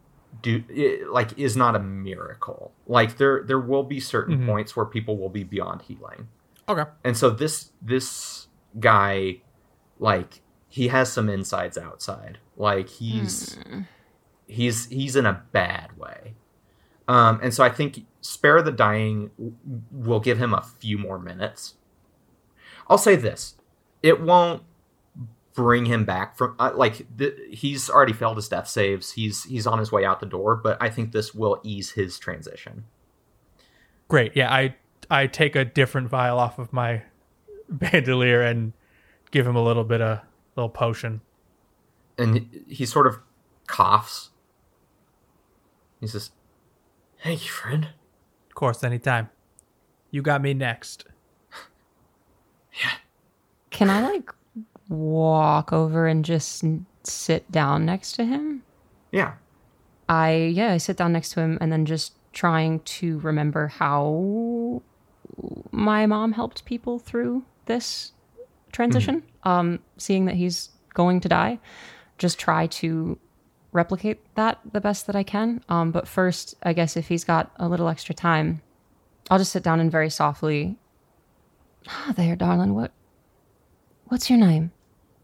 is not a miracle. Like there will be certain points where people will be beyond healing. Okay. And so this guy, he has some insides outside. Like he's in a bad way. And so I think Spare the Dying will give him a few more minutes. I'll say this. It won't bring him back from he's already failed his death saves. He's on his way out the door, but I think this will ease his transition. Great. Yeah, I take a different vial off of my bandolier and give him a little potion. And he sort of coughs. He says, "Thank you, friend." Of course, anytime. You got me next. Yeah. Can I, walk over and just sit down next to him? Yeah. I sit down next to him and then just trying to remember how my mom helped people through this transition. Seeing that he's going to die, just try to replicate that the best that I can. But first, I guess if he's got a little extra time, I'll just sit down and very softly, there, darling, what's your name?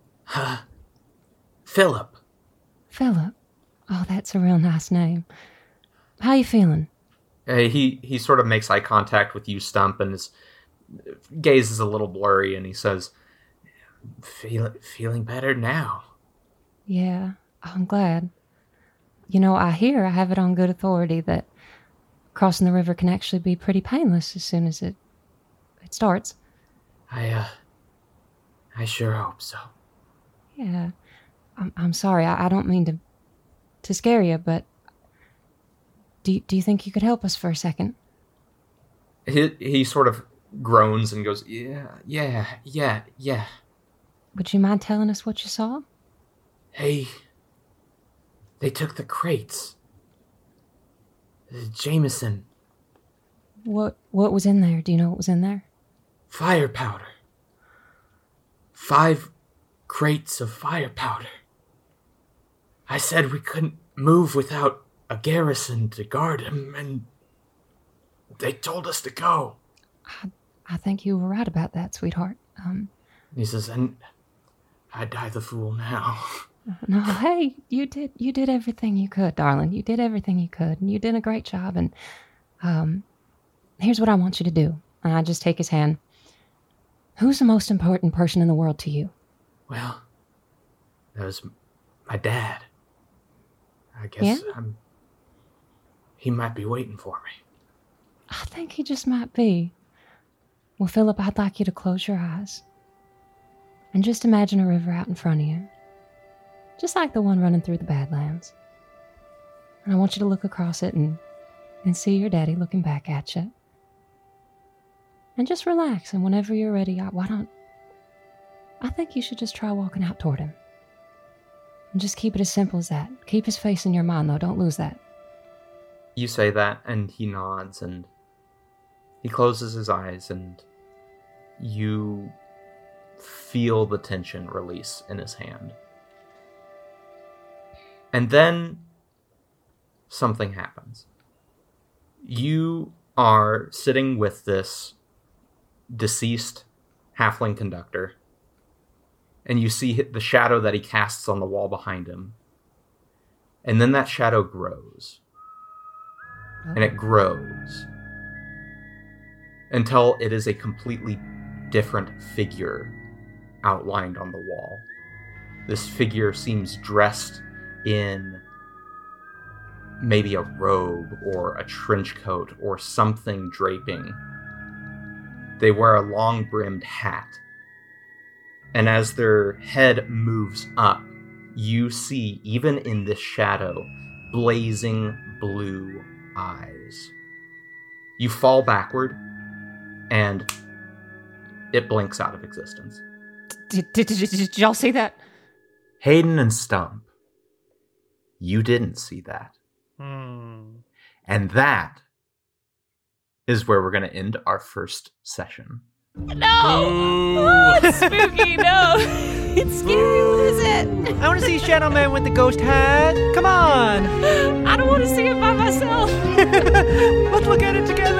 Philip. Philip. Oh, that's a real nice name. How you feeling? He sort of makes eye contact with you, Stump, and his gaze is a little blurry, and he says, feeling better now. Yeah, I'm glad. I have it on good authority that crossing the river can actually be pretty painless as soon as it starts. I sure hope so. Yeah. I'm sorry. I don't mean to scare you, but do you think you could help us for a second? He sort of groans and goes, yeah. Would you mind telling us what you saw? Hey, they took the crates. Jameson. What was in there? Do you know what was in there? Fire powder. 5 crates of fire powder. I said we couldn't move without a garrison to guard him, and they told us to go. I think you were right about that, sweetheart. He says, and I die the fool now. No, hey, you did everything you could, darling. You did everything you could, and you did a great job. And here's what I want you to do. And I just take his hand. Who's the most important person in the world to you? Well, that was my dad. I guess he might be waiting for me. I think he just might be. Well, Philip, I'd like you to close your eyes and just imagine a river out in front of you, just like the one running through the Badlands. And I want you to look across it and see your daddy looking back at you. And just relax, and whenever you're ready, I think you should just try walking out toward him. And just keep it as simple as that. Keep his face in your mind, though. Don't lose that. You say that, and he nods, and he closes his eyes, and you feel the tension release in his hand. And then something happens. You are sitting with this deceased halfling conductor, and you see the shadow that he casts on the wall behind him. And then that shadow grows. And it grows until it is a completely different figure outlined on the wall. This figure seems dressed in maybe a robe or a trench coat or something draping. They wear a long-brimmed hat. And as their head moves up, you see, even in this shadow, blazing blue eyes. You fall backward, and it blinks out of existence. Did y'all see that? Hayden and Stump, you didn't see that. And that is where we're going to end our first session. No! Oh, it's spooky, no! It's scary, what is it? I want to see Shadow Man with the ghost hat. Come on! I don't want to see it by myself. Let's look at it together.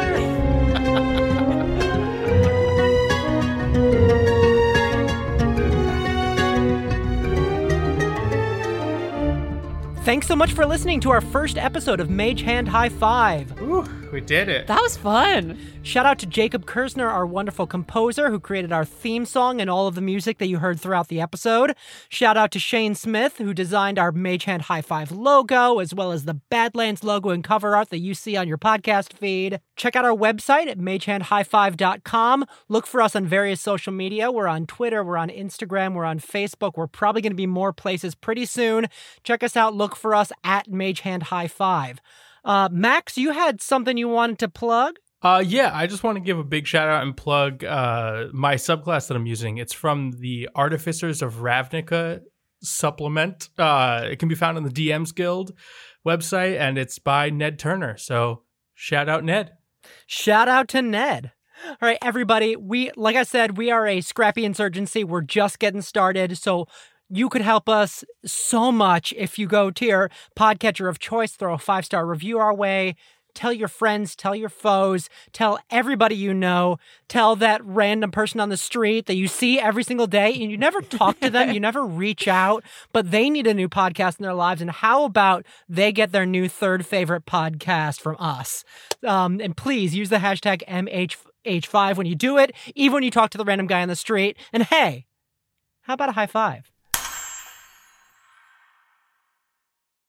Thanks so much for listening to our first episode of Mage Hand High Five. Ooh, we did it. That was fun. Shout out to Jacob Kersner, our wonderful composer who created our theme song and all of the music that you heard throughout the episode. Shout out to Shane Smith, who designed our Mage Hand High Five logo, as well as the Badlands logo and cover art that you see on your podcast feed. Check out our website at magehandhighfive.com. Look for us on various social media. We're on Twitter, we're on Instagram, we're on Facebook. We're probably going to be more places pretty soon. Check us out. Look for us at Mage Hand High Five. Max, you had something you wanted to plug? Yeah, I just want to give a big shout out and plug my subclass that I'm using. It's from the Artificers of Ravnica supplement. It can be found on the DMs Guild website, and it's by Ned Turner. So shout out, Ned. Shout out to Ned. All right, everybody. Like I said, we are a scrappy insurgency. We're just getting started. So you could help us so much if you go to your podcatcher of choice, throw a 5-star review our way. Tell your friends, tell your foes, tell everybody you know, tell that random person on the street that you see every single day and you never talk to them, you never reach out, but they need a new podcast in their lives. And how about they get their new third favorite podcast from us? And please use the hashtag MHH5 when you do it, even when you talk to the random guy on the street. And hey, how about a high five?